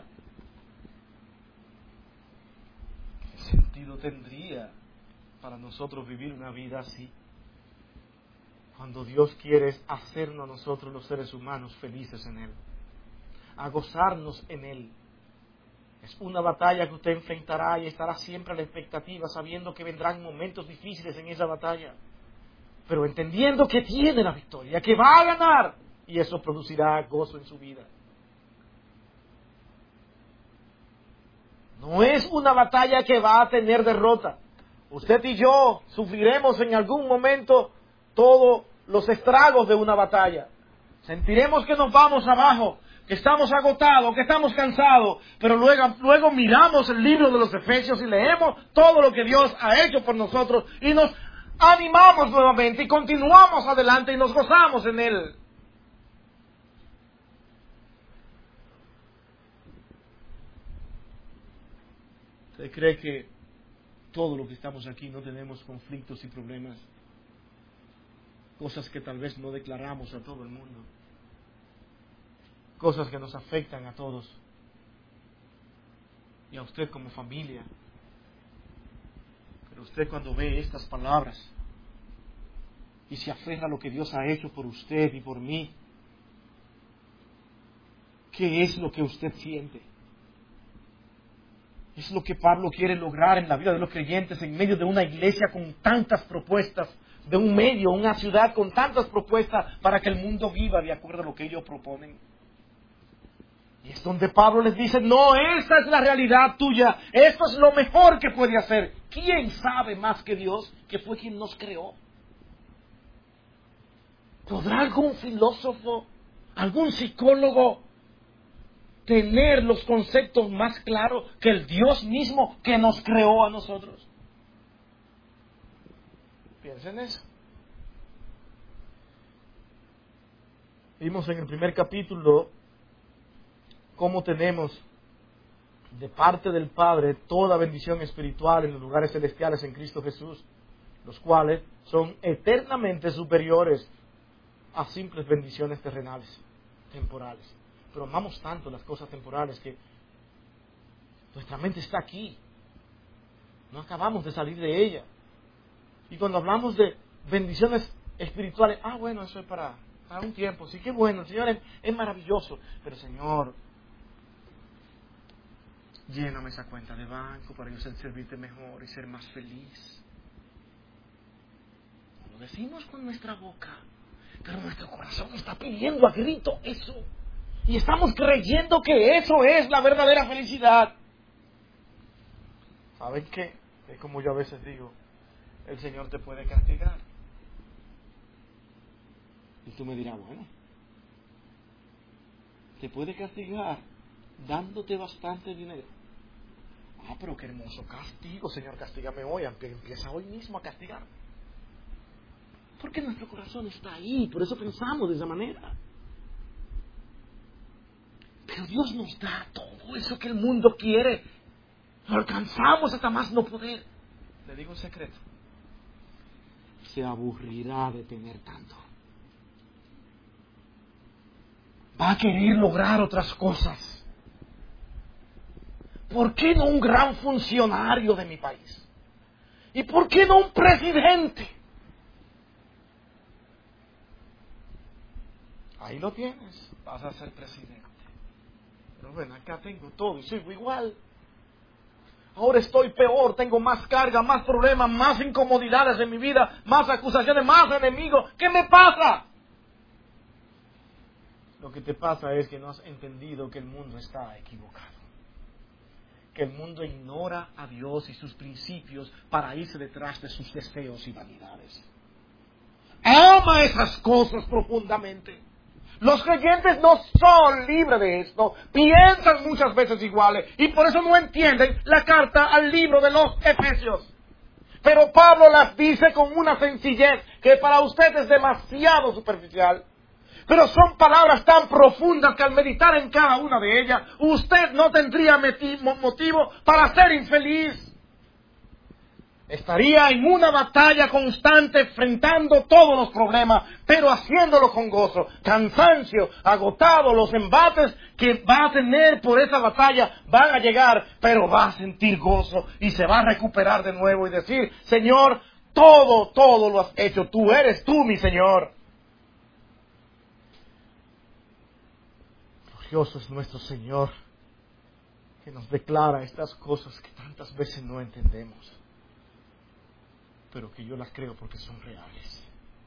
¿Qué sentido tendría para nosotros vivir una vida así? Cuando Dios quiere hacernos a nosotros los seres humanos felices en Él, a gozarnos en Él. Es una batalla que usted enfrentará y estará siempre a la expectativa, sabiendo que vendrán momentos difíciles en esa batalla. pero entendiendo que tiene la victoria, que va a ganar, y eso producirá gozo en su vida. No es una batalla que va a tener derrota. Usted y yo sufriremos en algún momento todos los estragos de una batalla. Sentiremos que nos vamos abajo, que estamos agotados, que estamos cansados, pero luego, luego miramos el libro de los Efesios y leemos todo lo que Dios ha hecho por nosotros y nos animamos nuevamente y continuamos adelante y nos gozamos en Él. ¿Usted cree que todo lo que estamos aquí no tenemos conflictos y problemas? Cosas que tal vez no declaramos a todo el mundo. Cosas que nos afectan a todos. Y a usted como familia. Pero usted cuando ve estas palabras y se aferra a lo que Dios ha hecho por usted y por mí, ¿qué es lo que usted siente? Es lo que Pablo quiere lograr en la vida de los creyentes en medio de una iglesia con tantas propuestas, de un medio, una ciudad con tantas propuestas para que el mundo viva de acuerdo a lo que ellos proponen. Y es donde Pablo les dice, no, esta es la realidad tuya, esto es lo mejor que puede hacer. ¿Quién sabe más que Dios, que fue quien nos creó? ¿Podrá algún filósofo, algún psicólogo tener los conceptos más claros que el Dios mismo que nos creó a nosotros? Piensen en eso. Vimos en el primer capítulo cómo tenemos de parte del Padre toda bendición espiritual en los lugares celestiales en Cristo Jesús, los cuales son eternamente superiores a simples bendiciones terrenales, temporales. Pero amamos tanto las cosas temporales que nuestra mente está aquí. No acabamos de salir de ella. Y cuando hablamos de bendiciones espirituales, ah, bueno, eso es para, para un tiempo. Sí, qué bueno, el Señor es, es maravilloso. Pero Señor, lléname esa cuenta de banco para yo servirte mejor y ser más feliz. Lo decimos con nuestra boca, pero nuestro corazón está pidiendo a grito eso. Y estamos creyendo que eso es la verdadera felicidad. ¿Saben qué? Es como yo a veces digo, el Señor te puede castigar. Y tú me dirás, bueno, te puede castigar dándote bastante dinero. Ah, pero qué hermoso castigo, Señor, castígame hoy, empieza hoy mismo a castigarme. Porque nuestro corazón está ahí, por eso pensamos de esa manera. Pero Dios nos da todo eso que el mundo quiere. Lo alcanzamos hasta más no poder. Le digo un secreto. Se aburrirá de tener tanto. Va a querer lograr otras cosas. ¿Por qué no un gran funcionario de mi país? ¿Y por qué no un presidente? Ahí lo tienes. Vas a ser presidente. Pero bueno, acá tengo todo y sigo igual. Ahora estoy peor, tengo más carga, más problemas, más incomodidades en mi vida, más acusaciones, más enemigos. ¿Qué me pasa? Lo que te pasa es que no has entendido que el mundo está equivocado. Que el mundo ignora a Dios y sus principios para irse detrás de sus deseos y vanidades. Ama esas cosas profundamente. Los creyentes no son libres de esto, piensan muchas veces iguales y por eso no entienden la carta al libro de los Efesios. Pero Pablo las dice con una sencillez que para usted es demasiado superficial. Pero son palabras tan profundas que al meditar en cada una de ellas, usted no tendría motivo para ser infeliz. Estaría en una batalla constante, enfrentando todos los problemas, pero haciéndolo con gozo. Cansancio, agotado, los embates que va a tener por esa batalla van a llegar, pero va a sentir gozo y se va a recuperar de nuevo y decir, Señor, todo, todo lo has hecho, tú eres tú, mi Señor. Glorioso es nuestro Señor, que nos declara estas cosas que tantas veces no entendemos, pero que yo las creo porque son reales.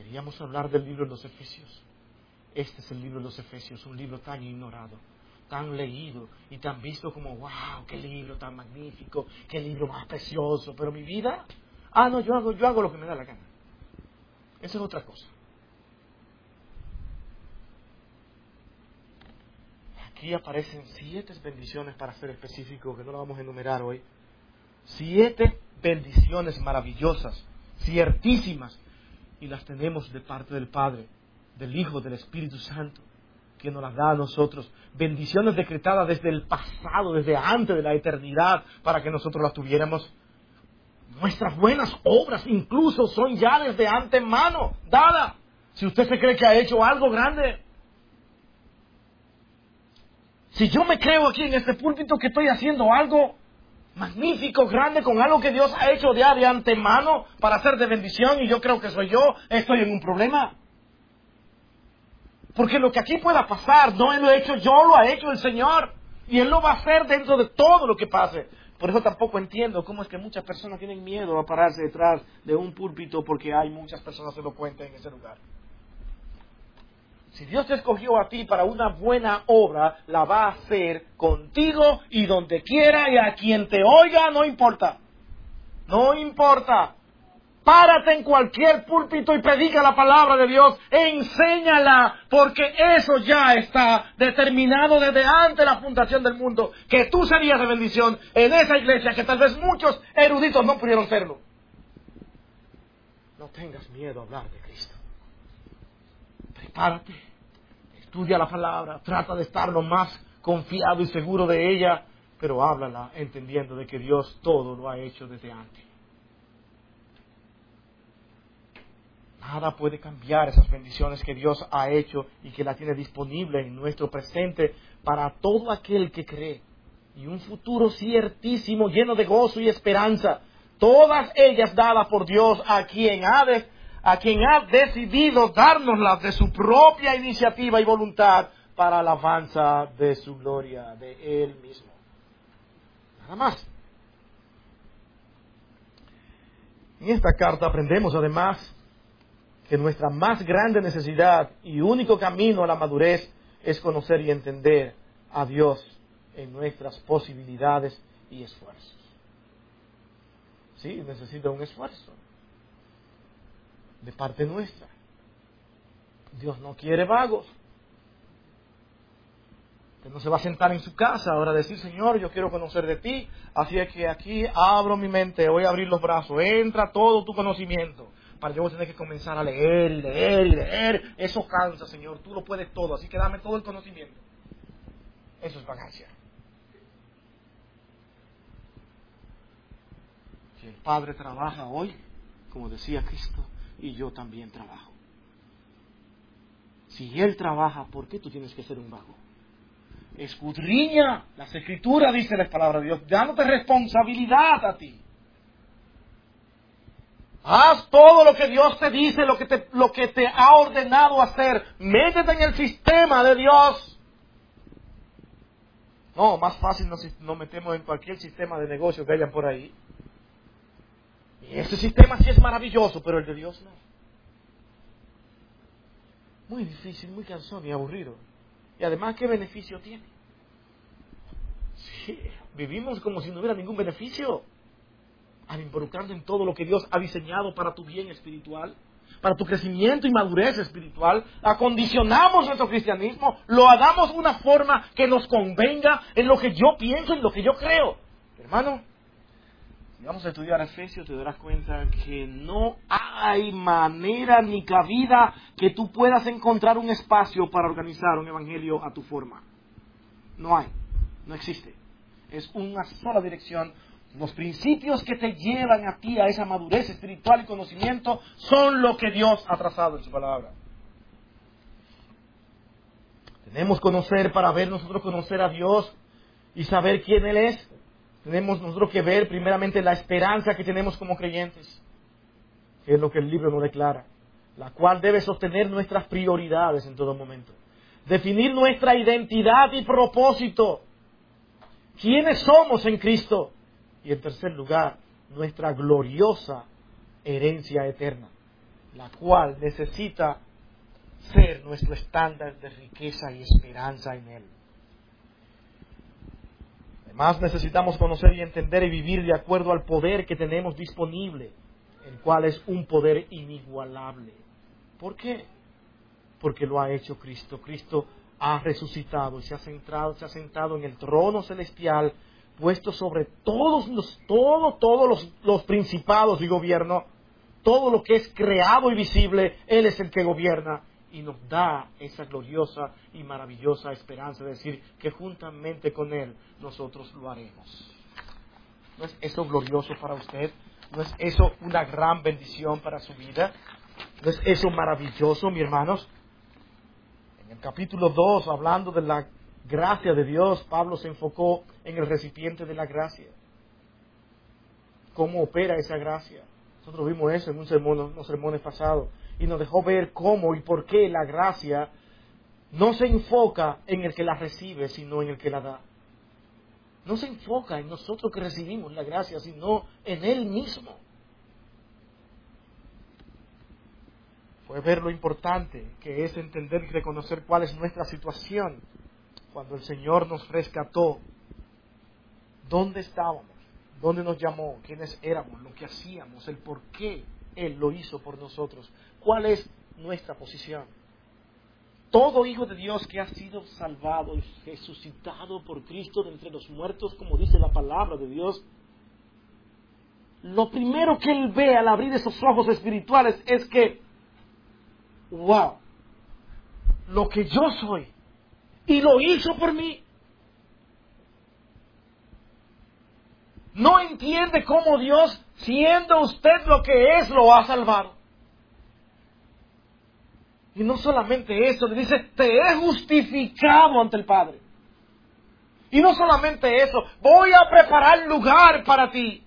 Queríamos hablar del libro de los Efesios. Este es el libro de los Efesios, un libro tan ignorado, tan leído y tan visto como, wow, qué libro tan magnífico, qué libro más precioso. Pero mi vida, ah, no, yo hago, yo hago lo que me da la gana. Esa es otra cosa. Aquí aparecen siete bendiciones, para ser específico, que no las vamos a enumerar hoy. Siete bendiciones maravillosas, ciertísimas, y las tenemos de parte del Padre, del Hijo, del Espíritu Santo, que nos las da a nosotros. Bendiciones decretadas desde el pasado, desde antes de la eternidad, para que nosotros las tuviéramos. Nuestras buenas obras incluso son ya desde antemano dadas. Si usted se cree que ha hecho algo grande, si yo me creo aquí en este púlpito que estoy haciendo algo magnífico, grande, con algo que Dios ha hecho ya de antemano para ser de bendición, y yo creo que soy yo, estoy en un problema. Porque lo que aquí pueda pasar, no lo he hecho yo, lo ha hecho el Señor. Y Él lo va a hacer dentro de todo lo que pase. Por eso tampoco entiendo cómo es que muchas personas tienen miedo a pararse detrás de un púlpito, porque hay muchas personas elocuentes en ese lugar. Si Dios te escogió a ti para una buena obra, la va a hacer contigo y donde quiera, y a quien te oiga, no importa. No importa. Párate en cualquier púlpito y predica la palabra de Dios, e enséñala, porque eso ya está determinado desde antes de la fundación del mundo, que tú serías de bendición en esa iglesia, que tal vez muchos eruditos no pudieron serlo. No tengas miedo a hablar de Cristo. Prepárate, estudia la palabra, trata de estar lo más confiado y seguro de ella, pero háblala entendiendo de que Dios todo lo ha hecho desde antes. Nada puede cambiar esas bendiciones que Dios ha hecho y que la tiene disponible en nuestro presente para todo aquel que cree. Y un futuro ciertísimo, lleno de gozo y esperanza. Todas ellas dadas por Dios a quien ha, de, a quien ha decidido dárnoslas de su propia iniciativa y voluntad para alabanza de su gloria, de Él mismo. Nada más. En esta carta aprendemos además que nuestra más grande necesidad y único camino a la madurez es conocer y entender a Dios en nuestras posibilidades y esfuerzos. Sí, necesita un esfuerzo de parte nuestra. Dios no quiere vagos. Usted no se va a sentar en su casa ahora a decir, Señor, yo quiero conocer de ti, así es que aquí abro mi mente, voy a abrir los brazos, entra todo tu conocimiento. Para yo tener que comenzar a leer y leer y leer. Eso cansa, Señor. Tú lo puedes todo. Así que dame todo el conocimiento. Eso es vagancia. Si el Padre trabaja hoy, como decía Cristo, y yo también trabajo. Si Él trabaja, ¿por qué tú tienes que ser un vago? Escudriña las Escrituras, dice la palabra de Dios, dándote responsabilidad a ti. Haz todo lo que Dios te dice, lo que te, lo que te ha ordenado hacer. Métete en el sistema de Dios. No, más fácil nos, nos metemos en cualquier sistema de negocio que hayan por ahí. Y ese sistema sí es maravilloso, pero el de Dios no. Muy difícil, muy cansón y aburrido. Y además, ¿qué beneficio tiene? Sí, vivimos como si no hubiera ningún beneficio. Al involucrarnos en todo lo que Dios ha diseñado para tu bien espiritual, para tu crecimiento y madurez espiritual, acondicionamos nuestro cristianismo, lo hagamos de una forma que nos convenga en lo que yo pienso, en lo que yo creo. Hermano, si vamos a estudiar Efesios, te darás cuenta que no hay manera ni cabida que tú puedas encontrar un espacio para organizar un evangelio a tu forma. No hay, no existe. Es una sola dirección. Los principios que te llevan a ti a esa madurez espiritual y conocimiento son lo que Dios ha trazado en su palabra. Tenemos que conocer para ver nosotros conocer a Dios y saber quién Él es. Tenemos nosotros que ver primeramente la esperanza que tenemos como creyentes, que es lo que el libro nos declara, la cual debe sostener nuestras prioridades en todo momento. Definir nuestra identidad y propósito. ¿Quiénes somos en Cristo? Y en tercer lugar, nuestra gloriosa herencia eterna. la cual necesita ser nuestro estándar de riqueza y esperanza en Él. Además, necesitamos conocer y entender y vivir de acuerdo al poder que tenemos disponible, el cual es un poder inigualable. ¿Por qué? Porque lo ha hecho Cristo. Cristo ha resucitado y se ha sentado, se ha sentado en el trono celestial, puesto sobre todos los, todo, todos los, los principados y gobierno, todo lo que es creado y visible. Él es el que gobierna y nos da esa gloriosa y maravillosa esperanza de decir que juntamente con Él nosotros lo haremos. ¿No es eso glorioso para usted? ¿No es eso una gran bendición para su vida? ¿No es eso maravilloso, mis hermanos? En el capítulo dos, hablando de la gracia de Dios, Pablo se enfocó en el recipiente de la gracia. ¿Cómo opera esa gracia? Nosotros vimos eso en un sermón, unos sermones pasados, y nos dejó ver cómo y por qué la gracia no se enfoca en el que la recibe, sino en el que la da. No se enfoca en nosotros que recibimos la gracia, sino en Él mismo. Fue ver lo importante que es entender y reconocer cuál es nuestra situación cuando el Señor nos rescató. ¿Dónde estábamos? ¿Dónde nos llamó? ¿Quiénes éramos? Lo que hacíamos, el por qué Él lo hizo por nosotros. ¿Cuál es nuestra posición? Todo hijo de Dios que ha sido salvado y resucitado por Cristo de entre los muertos, como dice la palabra de Dios, lo primero que él ve al abrir esos ojos espirituales es que, wow, lo que yo soy, y lo hizo por mí. No entiende cómo Dios, siendo usted lo que es, lo ha salvado. Y no solamente eso, le dice, te he justificado ante el Padre. Y no solamente eso, voy a preparar lugar para ti.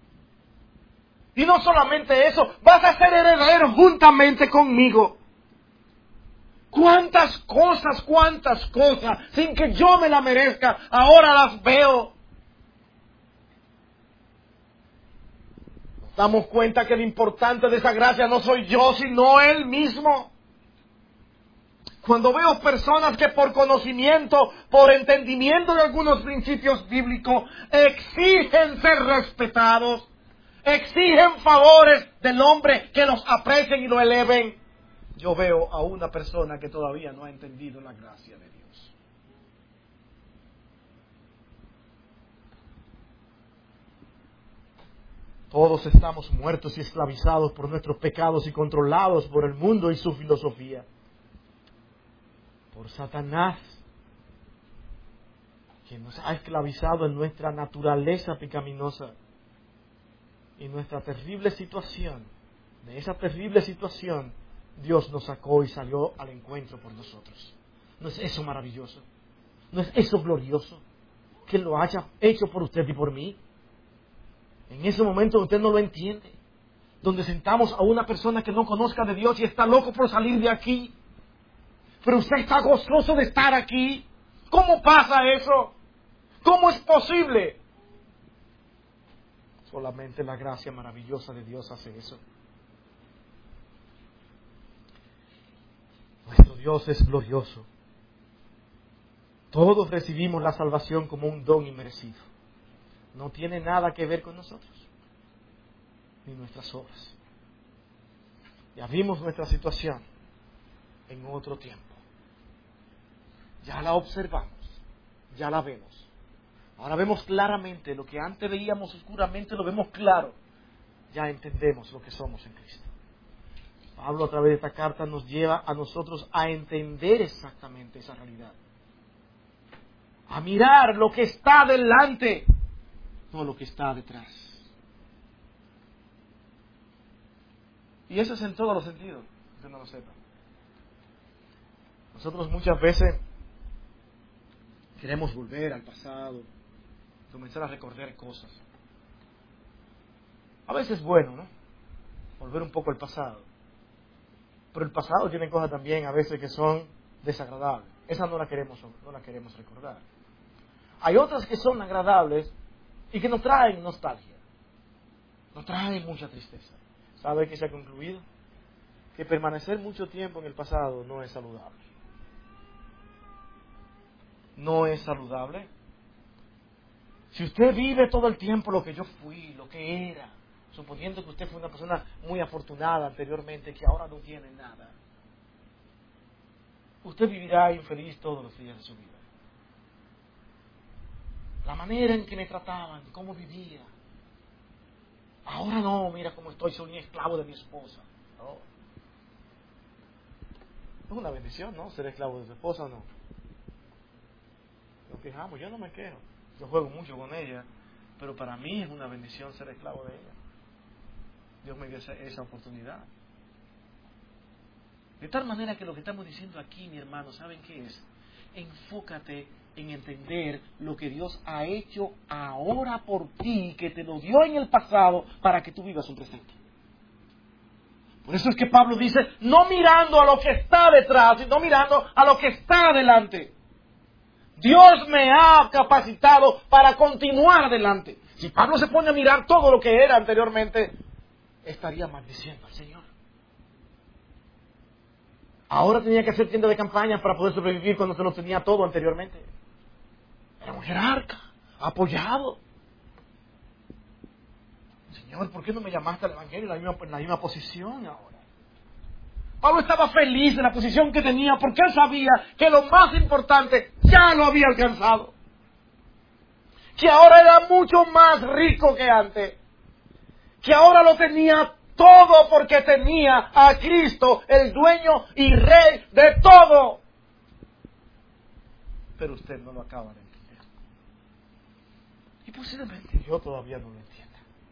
Y no solamente eso, vas a ser heredero juntamente conmigo. ¿Cuántas cosas, cuántas cosas, sin que yo me la merezca, ahora las veo? Nos damos cuenta que lo importante de esa gracia no soy yo, sino Él mismo. Cuando veo personas que por conocimiento, por entendimiento de algunos principios bíblicos, exigen ser respetados, exigen favores del hombre que los aprecien y lo eleven, yo veo a una persona que todavía no ha entendido la gracia de Dios. Todos estamos muertos y esclavizados por nuestros pecados y controlados por el mundo y su filosofía. Por Satanás, que nos ha esclavizado en nuestra naturaleza pecaminosa y nuestra terrible situación. De esa terrible situación, Dios nos sacó y salió al encuentro por nosotros. ¿No es eso maravilloso? ¿No es eso glorioso? Que lo haya hecho por usted y por mí. En ese momento usted no lo entiende, donde sentamos a una persona que no conozca de Dios y está loco por salir de aquí. Pero usted está gozoso de estar aquí. ¿Cómo pasa eso? ¿Cómo es posible? Solamente la gracia maravillosa de Dios hace eso. Nuestro Dios es glorioso. Todos recibimos la salvación como un don inmerecido. No tiene nada que ver con nosotros, ni nuestras obras. Ya vimos nuestra situación en otro tiempo. Ya la observamos, ya la vemos. Ahora vemos claramente lo que antes veíamos oscuramente, lo vemos claro. Ya entendemos lo que somos en Cristo. Pablo a través de esta carta nos lleva a nosotros a entender exactamente esa realidad. A mirar lo que está delante, no lo que está detrás. Y eso es en todos los sentidos, que no lo sepa. Nosotros muchas veces queremos volver al pasado, comenzar a recordar cosas. A veces es bueno, ¿no? Volver un poco al pasado. Pero el pasado tiene cosas también a veces que son desagradables. Esas no las queremos, no las queremos recordar. Hay otras que son agradables y que nos traen nostalgia. Nos traen mucha tristeza. ¿Sabe qué se ha concluido? que permanecer mucho tiempo en el pasado no es saludable. No es saludable. Si usted vive todo el tiempo lo que yo fui, lo que era, suponiendo que usted fue una persona muy afortunada anteriormente, que ahora no tiene nada, usted vivirá infeliz todos los días de su vida. La manera en que me trataban, cómo vivía. Ahora no, mira cómo estoy, soy un esclavo de mi esposa. No. Es una bendición, ¿no? Ser esclavo de su esposa o no. Nos quejamos, yo no me quejo. Yo juego mucho con ella, pero para mí es una bendición ser esclavo de ella. Dios me dio esa, esa oportunidad. De tal manera que lo que estamos diciendo aquí, mi hermano, ¿saben qué es? Enfócate en entender lo que Dios ha hecho ahora por ti, que te lo dio en el pasado para que tú vivas un presente. Por eso es que Pablo dice, no mirando a lo que está detrás, sino mirando a lo que está adelante. Dios me ha capacitado para continuar adelante. Si Pablo se pone a mirar todo lo que era anteriormente, estaría maldiciendo al Señor. Ahora tenía que hacer tienda de campaña para poder sobrevivir cuando se lo tenía todo anteriormente. Era un jerarca, apoyado. Señor, ¿por qué no me llamaste al Evangelio en la misma, en la misma posición ahora? Pablo estaba feliz de la posición que tenía porque él sabía que lo más importante ya lo había alcanzado. Que ahora era mucho más rico que antes. Que ahora lo tenía todo porque tenía a Cristo, el dueño y rey de todo. Pero usted no lo acaba de entender. Y posiblemente yo todavía no lo entiendo.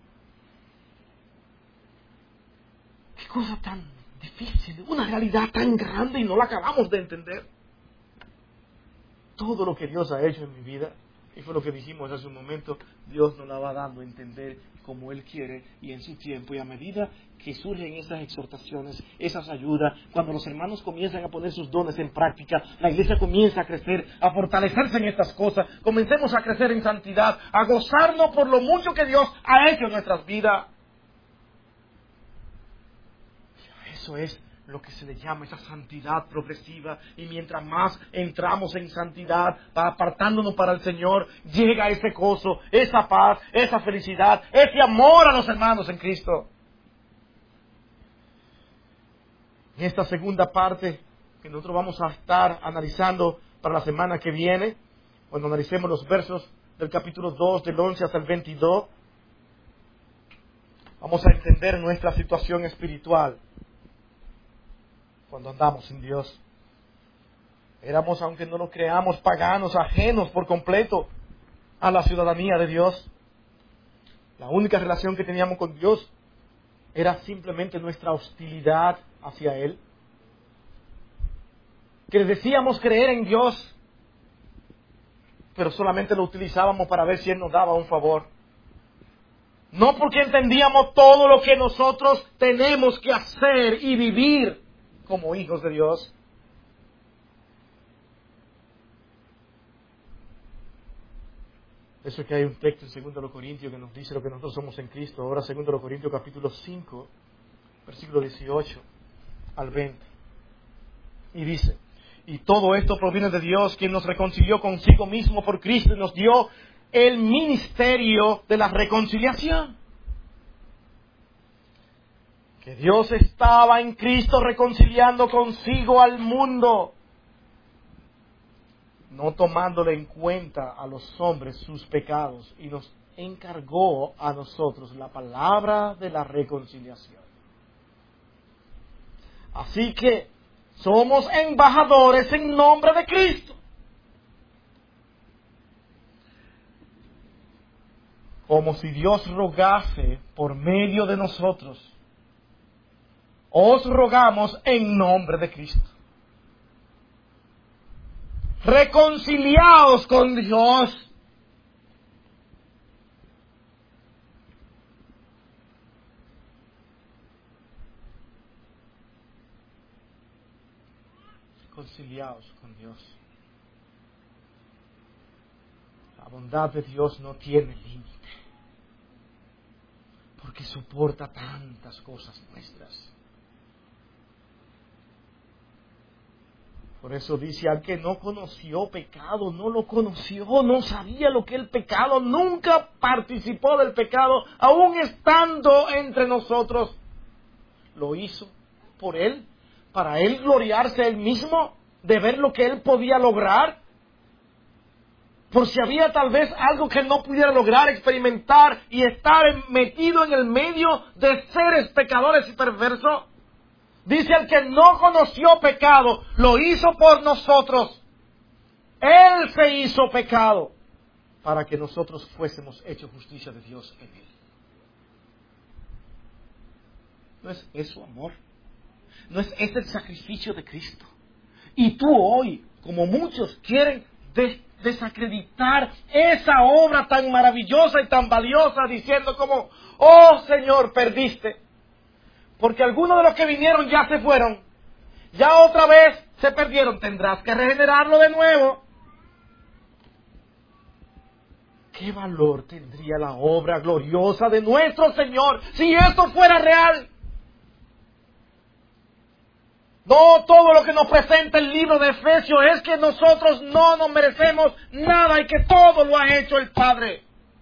Qué cosa tan difícil, una realidad tan grande y no la acabamos de entender. Todo lo que Dios ha hecho en mi vida, y fue lo que dijimos hace un momento, Dios nos la va dando a entender como Él quiere y en su tiempo. Y a medida que surgen esas exhortaciones, esas ayudas, cuando los hermanos comienzan a poner sus dones en práctica, la iglesia comienza a crecer, a fortalecerse en estas cosas, comencemos a crecer en santidad, a gozarnos por lo mucho que Dios ha hecho en nuestras vidas. Eso es lo que se le llama esa santidad progresiva, y mientras más entramos en santidad, apartándonos para el Señor, llega ese gozo, esa paz, esa felicidad, ese amor a los hermanos en Cristo. En esta segunda parte que nosotros vamos a estar analizando para la semana que viene, cuando analicemos los versos del capítulo dos, del once hasta el veintidós, vamos a entender nuestra situación espiritual. Cuando andamos sin Dios, éramos, aunque no lo creamos, paganos, ajenos por completo a la ciudadanía de Dios. La única relación que teníamos con Dios era simplemente nuestra hostilidad hacia Él. Que decíamos creer en Dios, pero solamente lo utilizábamos para ver si Él nos daba un favor. No porque entendíamos todo lo que nosotros tenemos que hacer y vivir como hijos de Dios. Eso es que hay un texto en segundo Corintios que nos dice lo que nosotros somos en Cristo. Ahora segundo Corintios capítulo cinco, versículo dieciocho al veinte. Y dice, y todo esto proviene de Dios, quien nos reconcilió consigo mismo por Cristo y nos dio el ministerio de la reconciliación. Que Dios estaba en Cristo reconciliando consigo al mundo, no tomándole en cuenta a los hombres sus pecados, y nos encargó a nosotros la palabra de la reconciliación. Así que somos embajadores en nombre de Cristo. Como si Dios rogase por medio de nosotros. Os rogamos en nombre de Cristo. Reconciliaos con Dios. Reconciliaos con Dios. La bondad de Dios no tiene límite, porque soporta tantas cosas nuestras. Por eso dice, al que no conoció pecado, no lo conoció, no sabía lo que es el pecado, nunca participó del pecado, aún estando entre nosotros. Lo hizo por él, para él gloriarse él mismo, de ver lo que él podía lograr. Por si había tal vez algo que no pudiera lograr, experimentar y estar metido en el medio de seres pecadores y perversos. Dice, el que no conoció pecado, lo hizo por nosotros. Él se hizo pecado para que nosotros fuésemos hechos justicia de Dios en él. ¿No es eso amor? ¿No es ese el sacrificio de Cristo? Y tú hoy, como muchos, quieren des- desacreditar esa obra tan maravillosa y tan valiosa, diciendo como, oh Señor, perdiste. Porque algunos de los que vinieron ya se fueron. Ya otra vez se perdieron. Tendrás que regenerarlo de nuevo. ¿Qué valor tendría la obra gloriosa de nuestro Señor si esto fuera real? No todo lo que nos presenta el libro de Efesios es que nosotros no nos merecemos nada y que todo lo ha hecho el Padre.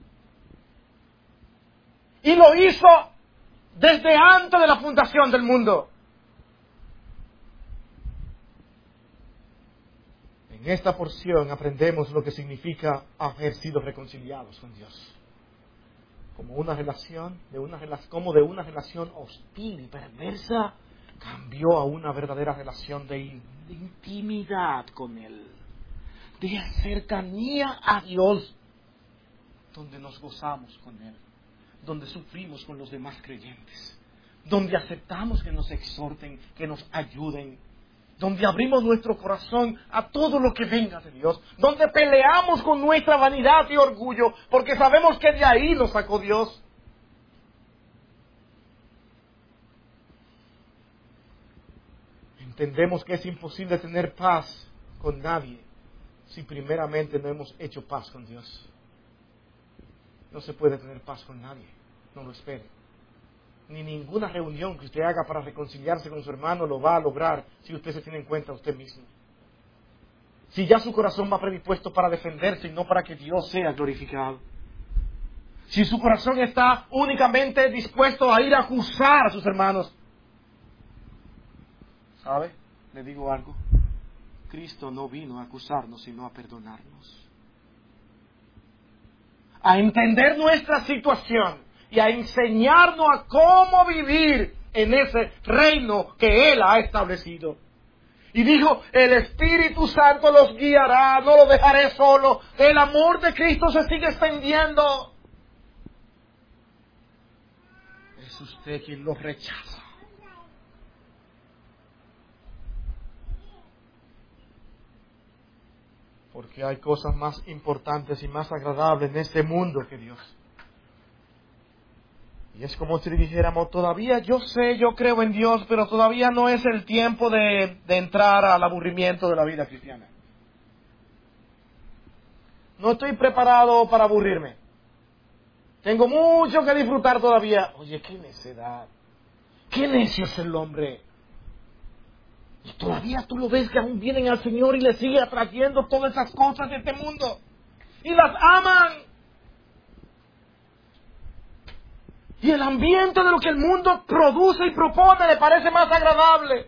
Y lo hizo desde antes de la fundación del mundo. En esta porción aprendemos lo que significa haber sido reconciliados con Dios. Como una relación, de una relación, como de una relación hostil y perversa, cambió a una verdadera relación de, de intimidad con Él, de cercanía a Dios, donde nos gozamos con Él, donde sufrimos con los demás creyentes, donde aceptamos que nos exhorten, que nos ayuden, donde abrimos nuestro corazón a todo lo que venga de Dios, donde peleamos con nuestra vanidad y orgullo, porque sabemos que de ahí nos sacó Dios. Entendemos que es imposible tener paz con nadie si primeramente no hemos hecho paz con Dios. No se puede tener paz con nadie, no lo espere. Ni ninguna reunión que usted haga para reconciliarse con su hermano lo va a lograr si usted se tiene en cuenta a usted mismo. Si ya su corazón va predispuesto para defenderse y no para que Dios sea glorificado. Si su corazón está únicamente dispuesto a ir a acusar a sus hermanos. ¿Sabe? Le digo algo. Cristo no vino a acusarnos, sino a perdonarnos. A entender nuestra situación y a enseñarnos a cómo vivir en ese reino que Él ha establecido. Y dijo, el Espíritu Santo los guiará, no los dejaré solo. El amor de Cristo se sigue extendiendo. Es usted quien lo rechaza. Porque hay cosas más importantes y más agradables en este mundo que Dios. Y es como si dijéramos, todavía yo sé, yo creo en Dios, pero todavía no es el tiempo de, de entrar al aburrimiento de la vida cristiana. No estoy preparado para aburrirme. Tengo mucho que disfrutar todavía. Oye, qué necedad. Qué necio es el hombre. Y todavía tú lo ves que aún vienen al Señor y le sigue atrayendo todas esas cosas de este mundo. Y las aman. Y el ambiente de lo que el mundo produce y propone le parece más agradable.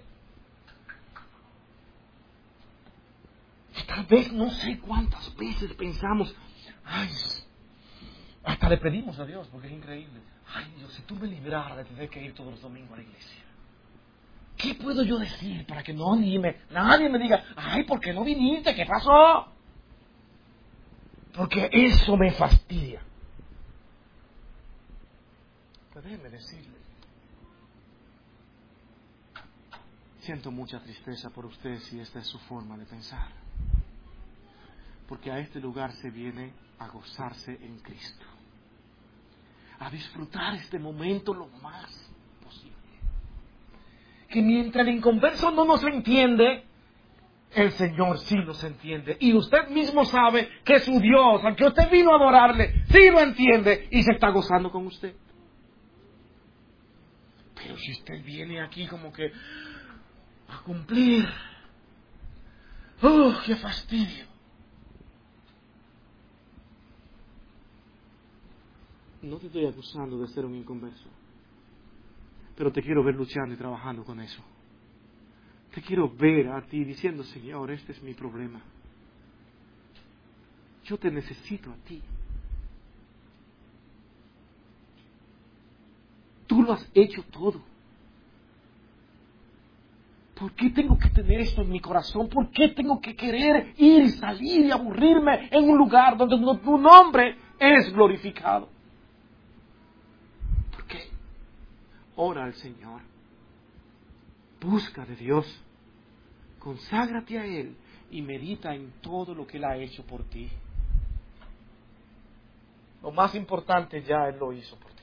Y tal vez no sé cuántas veces pensamos, ay, hasta le pedimos a Dios, porque es increíble. Ay Dios, si tú me libraras de tener que ir todos los domingos a la iglesia. ¿Qué puedo yo decir para que no ni me, nadie me diga, ay, ¿por qué no viniste? ¿Qué pasó? Porque eso me fastidia. Pero déjeme decirle, siento mucha tristeza por usted si esta es su forma de pensar. Porque a este lugar se viene a gozarse en Cristo. A disfrutar este momento lo más posible. Que mientras el inconverso no nos entiende, el Señor sí nos entiende. Y usted mismo sabe que su Dios, al que usted vino a adorarle, sí lo entiende y se está gozando con usted. Pero si usted viene aquí como que a cumplir, ¡Oh, qué fastidio! No te estoy acusando de ser un inconverso, pero te quiero ver luchando y trabajando con eso. Te quiero ver a ti diciendo, Señor, este es mi problema. Yo te necesito a ti. Tú lo has hecho todo. ¿Por qué tengo que tener esto en mi corazón? ¿Por qué tengo que querer ir y salir y aburrirme en un lugar donde tu nombre es glorificado? ¿Por qué? Ora al Señor. Busca de Dios. Conságrate a Él y medita en todo lo que Él ha hecho por ti. Lo más importante ya Él lo hizo por ti.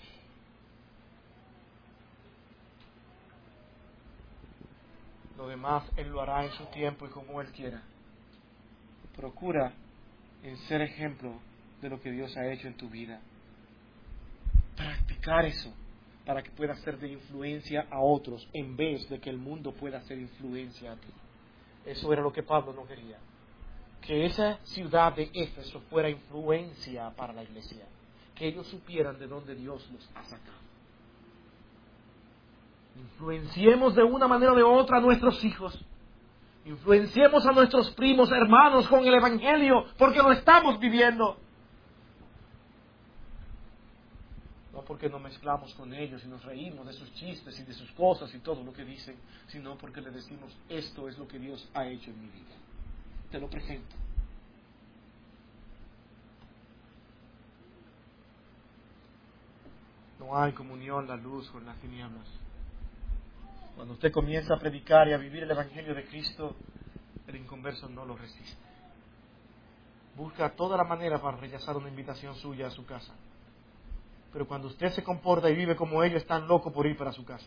Lo demás Él lo hará en su tiempo y como Él quiera. Procura en ser ejemplo de lo que Dios ha hecho en tu vida. Practicar eso para que pueda ser de influencia a otros en vez de que el mundo pueda ser influencia a ti. Eso era lo que Pablo no quería. Que esa ciudad de Éfeso fuera influencia para la iglesia. Que ellos supieran de dónde Dios los ha sacado. Influenciemos de una manera o de otra a nuestros hijos. Influenciemos a nuestros primos, hermanos con el Evangelio, porque lo estamos viviendo. No porque nos mezclamos con ellos y nos reímos de sus chistes y de sus cosas y todo lo que dicen, sino porque les decimos, esto es lo que Dios ha hecho en mi vida. Te lo presento. No hay comunión la luz con las tinieblas. Cuando usted comienza a predicar y a vivir el Evangelio de Cristo, el inconverso no lo resiste. Busca toda la manera para rechazar una invitación suya a su casa. Pero cuando usted se comporta y vive como ellos, están locos por ir para su casa.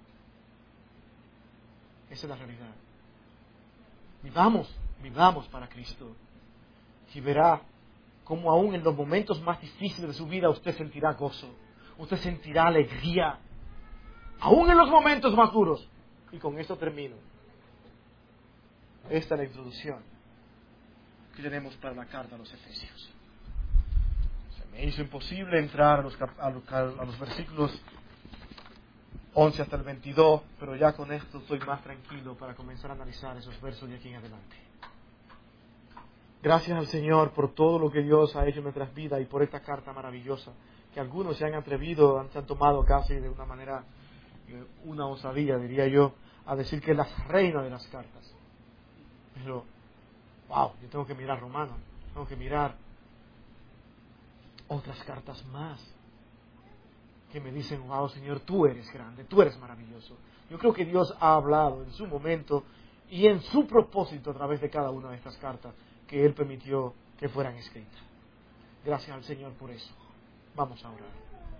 Esa es la realidad. Vivamos, vivamos para Cristo. Y verá cómo aún en los momentos más difíciles de su vida usted sentirá gozo. Usted sentirá alegría. Aún en los momentos más duros. Y con esto termino. Esta es la introducción que tenemos para la carta a los Efesios. Se me hizo imposible entrar a los, a los, a los versículos once hasta el veintidós, pero ya con esto estoy más tranquilo para comenzar a analizar esos versos de aquí en adelante. Gracias al Señor por todo lo que Dios ha hecho en nuestras vidas y por esta carta maravillosa, que algunos se han atrevido, se han tomado casi de una manera, una osadía, diría yo, a decir que es la reina de las cartas. Pero, wow, yo tengo que mirar Romanos, tengo que mirar otras cartas más que me dicen, wow, Señor, tú eres grande, tú eres maravilloso. Yo creo que Dios ha hablado en su momento y en su propósito a través de cada una de estas cartas que Él permitió que fueran escritas. Gracias al Señor por eso. Vamos a orar.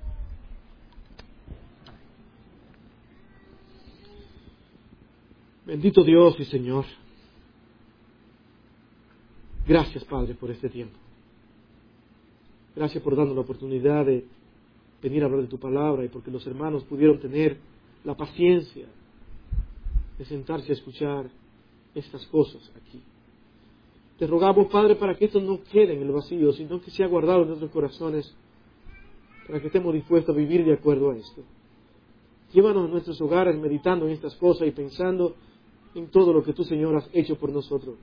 Bendito Dios y Señor. Gracias, Padre, por este tiempo. Gracias por darnos la oportunidad de venir a hablar de tu palabra y porque los hermanos pudieron tener la paciencia de sentarse a escuchar estas cosas aquí. Te rogamos, Padre, para que esto no quede en el vacío, sino que sea guardado en nuestros corazones, para que estemos dispuestos a vivir de acuerdo a esto. Llévanos a nuestros hogares meditando en estas cosas y pensando en todo lo que tú, Señor, has hecho por nosotros.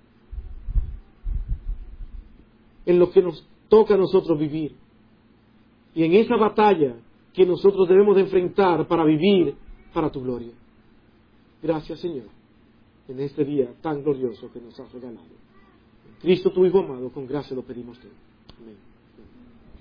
En lo que nos toca a nosotros vivir. Y en esa batalla que nosotros debemos de enfrentar para vivir para tu gloria. Gracias, Señor, en este día tan glorioso que nos has regalado. En Cristo, tu Hijo amado, con gracia lo pedimos todo. Amén.